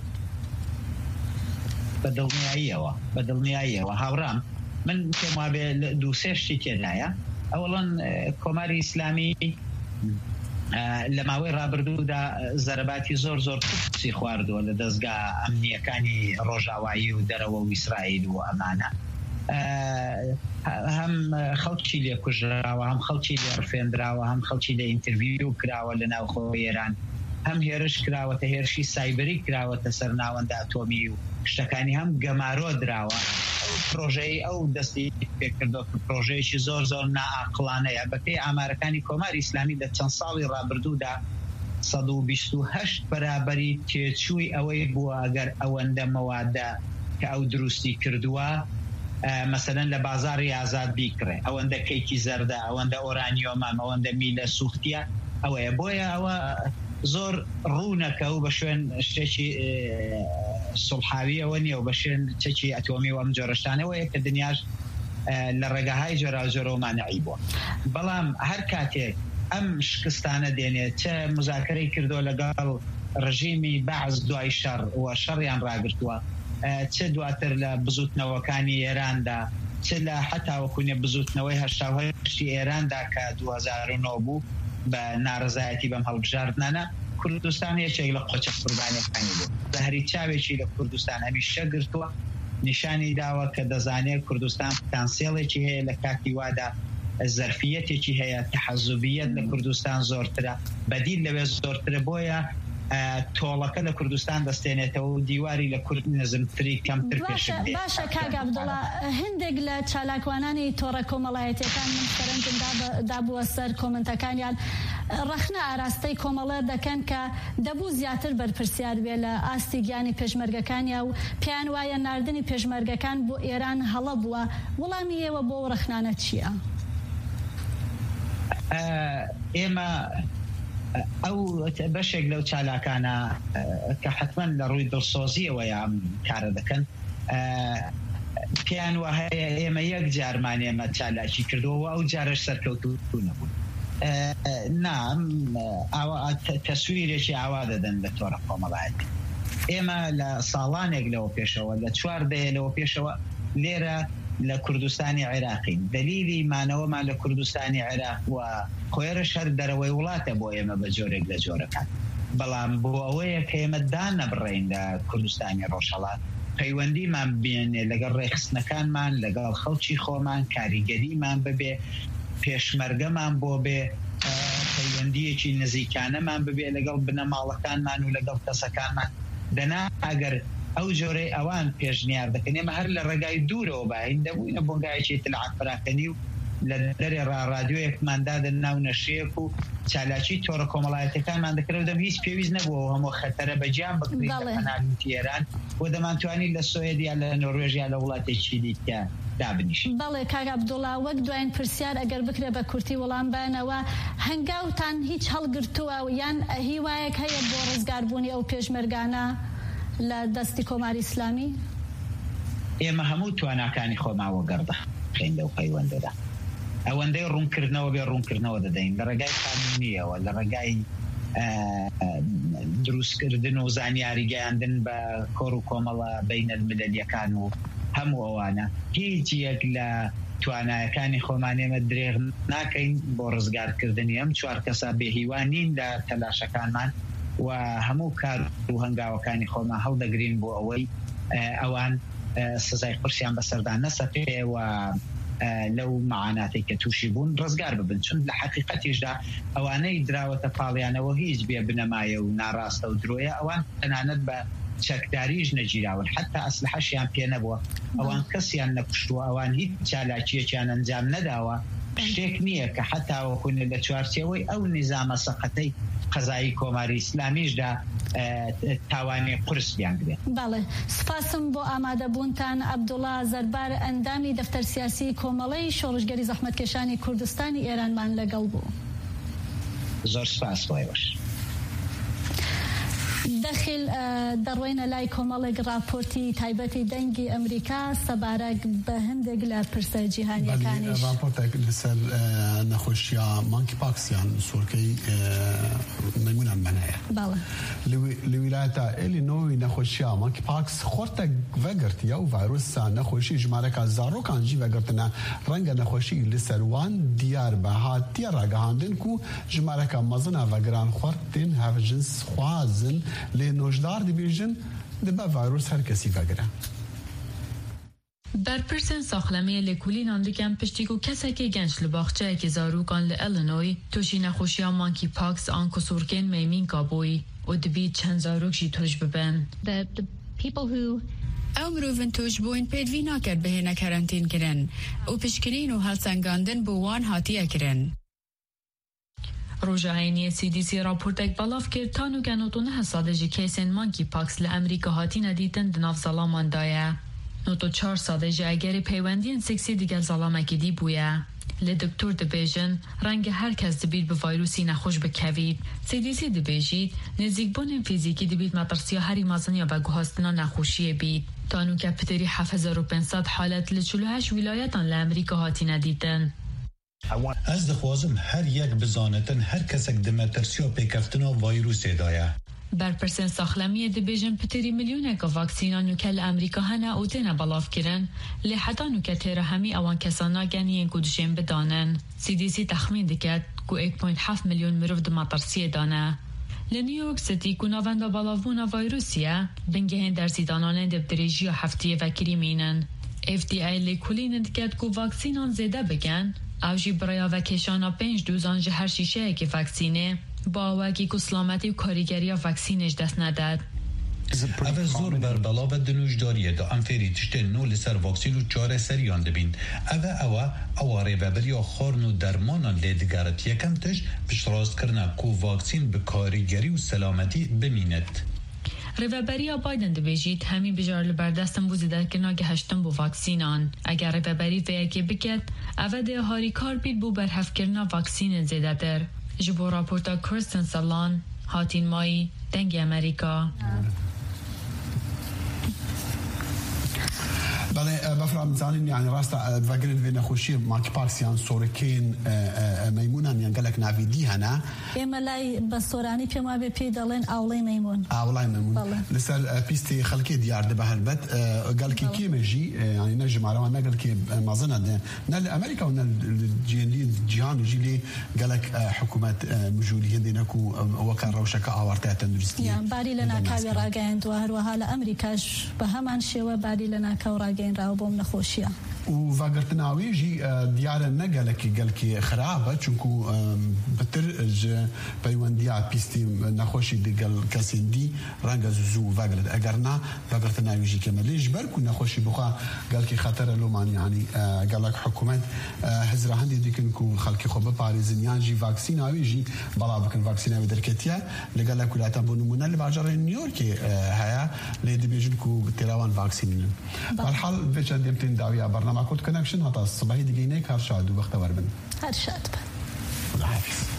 [SPEAKER 21] بەدڵنیاییەوە بەدڵنیاییەوە هاوڕام من پێم وابێ دوو سێ شتی تێدایە ئەوڵەن کۆماری ئیسلامی لە ماوەی ڕابردوودا زەرەباتی زۆر زۆر قوسی خواردووە لە دەستگا ئەمنیەکانی ڕۆژاوایی و دەرەوە و ئیسرائیل و ئەمانە هەم خەڵکی لێ کوژراوە هەم خەڵکی لێ ڕفێنراوە هەم خەڵکی لێ ئینترڤیو کراوە لە ناوخۆی ئێران هەم هێرش کراوەتە هێرشی سایبەری کراوەتە سەر ناوەندە ئەتۆمی و شتەکانی هەم گەمارۆ دراوە پرۆژەی ئەو دەستی پێکردۆ پرۆژەیەکی زۆر زۆر نائاقلانەیە بەپێی ئامارەکانی کۆماری ئیسلامی لە چەند ساڵی ڕابردوودا سەد و بیست و هەشت بەرابەری تێچووی ئەوەی بووە ئەگەر ئەوەندە مەوادە کە ئەو دروستی کردووە مەسەلەن لە بازاڕی ئازاد بیکڕێ ئەوەندە کەیکی زەردە ئەوەندە ئۆرانیۆمام ئەوەندە میلە سوختیە ئەوەیە بۆیە ئەوە زۆر ڕوونەکە و بە شوێن شتێکی سڵحاویەوە نیە و بە شوێن چەکی ئەتۆمی و ئەم جۆرەشتانەوەیە کە دنیاش لە ڕێگەهای جۆراوجۆرەوە مانەعی بووە بەڵام هەر کاتێک ئەم شکستانە دێنێت چه مزاکرەی کردو لەگەڵ ڕژیمی بەعز دوای شەڕ و شەڕیان ڕاگرتووە چه دواتر لە بزوتنەوەکانی ئێراندا چ لە حتاوەکوونێ بزوتنەوەی هەشتا و هەشتی ئێراندا کە دوو هەزار و نۆ بوو بە ناڕزایەتی بەم هەڵبژاردنانە کوردستان یەکێک لە قۆچە قوربانیەکانی بوو بە هەری چاوێکی لە کوردستان هەمیشە گرتووە نیشانی داوە کە دەزانێت کوردستان پتانسیێڵێکی هەیە لە کاتی وادا زەرفیەتێکی هەیە تەحەزوبیەت لە کوردستان زۆرترە بەدیل لەوێ زۆرترە بۆیە تۆڵەکە لە کوردستان دەستێنێتەوە و دیواری لە کورد نزمتری کەمتر پێش دێت.
[SPEAKER 4] باشە کاک عەبدوڵڵا هەندێک لە چالاکوانانی تۆڕە کۆمەڵایەتیەکان من سەرنجم دابووە سەر کۆمنتەکانیان ڕخنە ئاراستەی کۆمەڵە دەکەن کە دەبوو زیاتر بەرپرسیار بێ لە ئاستی گیانی پێشمەرگەکانیا و پێیان وایە ناردنی پێشمەرگەکان بۆ ئێران هەڵە بووە. وەڵامی ئێوە بۆ ڕخنانە چییە؟
[SPEAKER 21] ئێمە ئەو بەشێک لەو چالاکانە کە حتمما لە ڕووی دڵسۆزیەوە یان کارە دەکەن پیان وهەیە ئێمە یەک جارمان ئێمە چالاکی کردەوە ئەو جارش سەرکەوتوو نەبوون. نام تەسویرێکی ئاوا دەدەن لە تۆڕە کۆمەڵایەت. ئێمە لە ساڵانێک لەوە پێشەوە لە چوار دەیە لەوە پێشەوە لێرە لە کوردستانی عێراقی دلیلی مانەوەمان لە کوردستانی عێراق و خۆێرەش هەر دەرەوەی وڵاتە بۆ ئێمە بە جۆرێک لە جۆرەکان. بەڵام بۆ ئەوەیە کە ئێمە دانەبڕین لە کوردستانی ڕۆژهەڵات پەیوەندیمان بێنێ لەگەڵ ڕێخستنەکانمان لەگەڵ خەڵکی خۆمان کاریگەریمان ببێ پێشمەرگەمان بۆ بێ پەیوەندیەکی نزیکانەمان ببێ لەگەڵ بنەماڵەکانمان و لەگەڵ کەسەکانمان دەنا ئەگەر ئەو جۆرەی ئەوان پێشنیار دەکەن ئێمە هەر لە ڕێگای دوورەوە باین دەبووینە بۆنگایەکی تلعات فراکەنی و لە دەرێ ڕادیۆیەکماندا ناو نەشەیەک و چالاکی تۆڕە کۆمەڵایەتەکانمان دەکرێت دەم هیچ پێویست نەبووە هەموو خەتەرە بەجیان بکرێت لە پەناهی ئێران و دەمانتوانی لە سوێد یا لە نۆروێژیا لە وڵاتێکی دیکە دابنیشین.
[SPEAKER 4] بەڵێ کاک عەبدوڵڵا وەک دوایین پرسیار ئەگەر بکرێ بە کورتی وەڵام بانەوە هەنگاوتان هیچ هەڵگرتووە یان هیوایەک هەیە بۆ ڕزگاربوونی ئەو پێشمەرگانە لە دەستی کۆماری ئیسلامی؟
[SPEAKER 21] ئێمە هەموو تواناکانی خۆماوە گەڕدەخین لەو پەیوەندەدا. ئەوەندەی ڕوونکردنەوە بێ ڕوونکردنەوە دەدەین لە ڕێگای قانونیەوە لە ڕێگای دروستکردن و زانیاری گەیاندن بە کۆڕ و کۆمەڵە بەینە الملەلیەکان و هەموو ئەوانە هیچ یەک لە توانایەکانی خۆمان ئێمە درێغ ناکەین بۆ ڕزگارکردنی ئەم چوار کەسە بێهیوانین لە تەلاشەکانمان و هەموو کار و هەنگاوەکانی خۆمان هەڵدەگرین بۆ ئەوەی ئەوان سزای قورسیان بەسەردان نەسەپێ و لەو معاناتی کە تووشی بوون ڕزگار ببن چون لە حقیقەتیشدا ئەوانەی دراوەتە پاڵیانەوە هیچ بێ بنەمایە و ناڕاستە و درۆیە ئەوان تەنانەت بە چەکداریش نەگیراون حتا ئەسلحەشیان پێ نەبووە ئەوان کەسیان نەکوشتووە ئەوان هیچ چالاکیەکیان ئەنجام نەداوە شتێک نییە کە حتا وەکوونە لە چوارچێوەی ئەو نیزامە سەقەتەی قەزایی کۆماری ئیسلامیشدا تاوانی قورس بیانگرێت.
[SPEAKER 4] بەڵێ سپاسم بۆ ئامادەبوونتان عەبدوڵڵا زەربار ئەندامی دەفتەر سیاسی کۆمەڵەی شۆڕشگەری زەحمەتکێشانی کوردستانی ئێرانمان لەگەڵ بوو.
[SPEAKER 21] زۆر سپاس بۆیەوەش.
[SPEAKER 4] دەخیل دەڕۆینە لای کۆمەڵێک راپۆرتی تایبەتی دەنگی ئەمریکا سەبارەت بە هەندێک لە پرسە جیهانیەکانیش.
[SPEAKER 3] راپۆرتێک لەسەر نەخۆشیە مانکی پاکسیان سوورکەی مەیمونان بەنایە.
[SPEAKER 4] بەڵێ.
[SPEAKER 3] لە ویلایەتە ئیلینۆی نەخۆشیە مانکی پاکس خۆرتە ڤەگرتیە و ڤایرۆسە نەخۆشی ژمارەکە زارۆکانجی ڤەگرتنە ڕەنگە نەخۆشی لەسەر وان دیار بە هاتیە ڕاگەهاندن و ژمارەکە مەزنە ڤەگران خوارتن هەڤجنس خوازن لێ نۆژدار دەبێژن دەبە ڤایرۆس هەر کەسی ڤەگرە.
[SPEAKER 1] بەرپرسن ساخلەمەیە لێکولینان دیکەن پشتیک و کەسێکی گەنج لە باخچەیەکی زاروکان لە ئەلینۆی تووشی نەخۆشیە مانکی پاکس ئان کە سوورکێن مەیمینکا بووی و دەبی چەند زارۆکشی توش ببن.
[SPEAKER 22] ئەو مرۆڤن توش بووین پێدوی ناکرد بهێنە کەرەنتین کرن و پشکنین و هەڵسەنگاندن بۆ وان هاتیە کرن.
[SPEAKER 1] ڕۆژاهینیە سی دی سی راپۆرتێک بەڵاف کرد تا و گەنۆتۆنە هەسادەژی کەسێن مانکی پاکس لە ئەمریکا هاتینە دیتن دناف زەڵاماندایە. نۆتۆ چار سادەژی ئەگەری پەیوەندیان سێکسی دیگەل زەڵامەکی دی بووە. لە دکتۆر دەبێژن ڕەنگە هەر کەس دەبیت بە ڤایرۆسی نەخۆش بکەوید. سی دی سی دەبێژیت نزیکبوونین فیزیکی دەبیت مەترسیە هەری مەزنیە بە گوهاستنە نەخۆشیە بیت. تانوکە پتری هەفت هەزار و پێنج سەد حالەت لە چل و هەشت ویلایەتان لە ئەمریکا هاتینە دیتن.
[SPEAKER 9] Ez dixwazim her yek bizanetin her kesek di metersiya pêkeftina vîrusê de ye.
[SPEAKER 1] Berpirsên saxlemiye dibêjin pitîrî milyoneka vaksîna nûke li Amerîka hene û têne belavkirin, lê heta nûke têre hemî ewan kesan nageniyên ku dijên bidanin. C D C texmîn diket ku êk point heft milyon mirov di metirsiyê dane. Li New York City ku navenda belavbûna vîrusiye, bingehên dersîdananên dibdirêjiya heftiyê vekirî mînin. F D A lêkolînin diket ku vaksînan zêde bikin, ew jî biraya vekeşana pênc dozan ji her şîşeyekî vaksînê, bi awakî ku silametî û karîgeriya vaksînê ji dest nedet.
[SPEAKER 9] اوه زور بر بلا و دنوشداریه دا امفری تشته نو لسر واکسین و چاره سریان دبین اوه اوه اواره و بریا خارن و درمانان لیدگارت یکم تش پشتراست کرنا کو واکسین به کاریگری و سلامتی بمیند.
[SPEAKER 1] ریوبری بایدن دبیجید همین بجار لبردستم بوزی در که ناگه هشتم بو واکسینان. اگر ریوبری ویکی بکت اوه ده هاری کار بید بو برحف کرنا واکسین زیده در. جبو راپورتا کرستن سالان هاتین مایی دنگ امریکا.
[SPEAKER 3] بله بفرام زانین یعنی راستا وگرن وی نخوشی ماک پارسیان سورکین میمونن یعنی گلک نویدی هنه
[SPEAKER 4] ایمالای بسورانی پیما به پی دلن اولی میمون
[SPEAKER 3] اولی میمون لسر پیستی خلکی دیار ده بهلبت گلکی کی مجی یعنی نجی معلومه نگل کی مازنه ده نل امریکا و نل جیلی جهان جیلی گلک حکومت مجولی هندی نکو وکر روشک آورته تندرستی
[SPEAKER 4] یعنی باری لنا کاوی راگند و هر و حال امریکاش به همان شیوه باری لنا کاو راگند راو بوم نخوشیه
[SPEAKER 3] و فقرتناوی جی دیار نگلکی گلکی خرابه چونکو بتر ج پیوندیا پیستی نخوشی دیگل کسی دی رنگ زو فقرت اگر نه فقرتناوی جی کملیش برکو نخوشی بخوا گلکی خطر لومان یعنی گلک حکومت هزر هندی دیکن کو خلکی خوب پاریزن یعنی جی واکسین آوی جی بالا بکن واکسین آوی درکتیه لگلک ولایت بونمونه لباجار نیویورک هیا لیدی بیجن کو تلاوان واکسینن بالحال بچه دیمتین داویا برنامه ما كنت كونكشن هذا الصباح دقيقة هر شاد وقت وربن
[SPEAKER 4] هر شاد
[SPEAKER 3] الله حافظ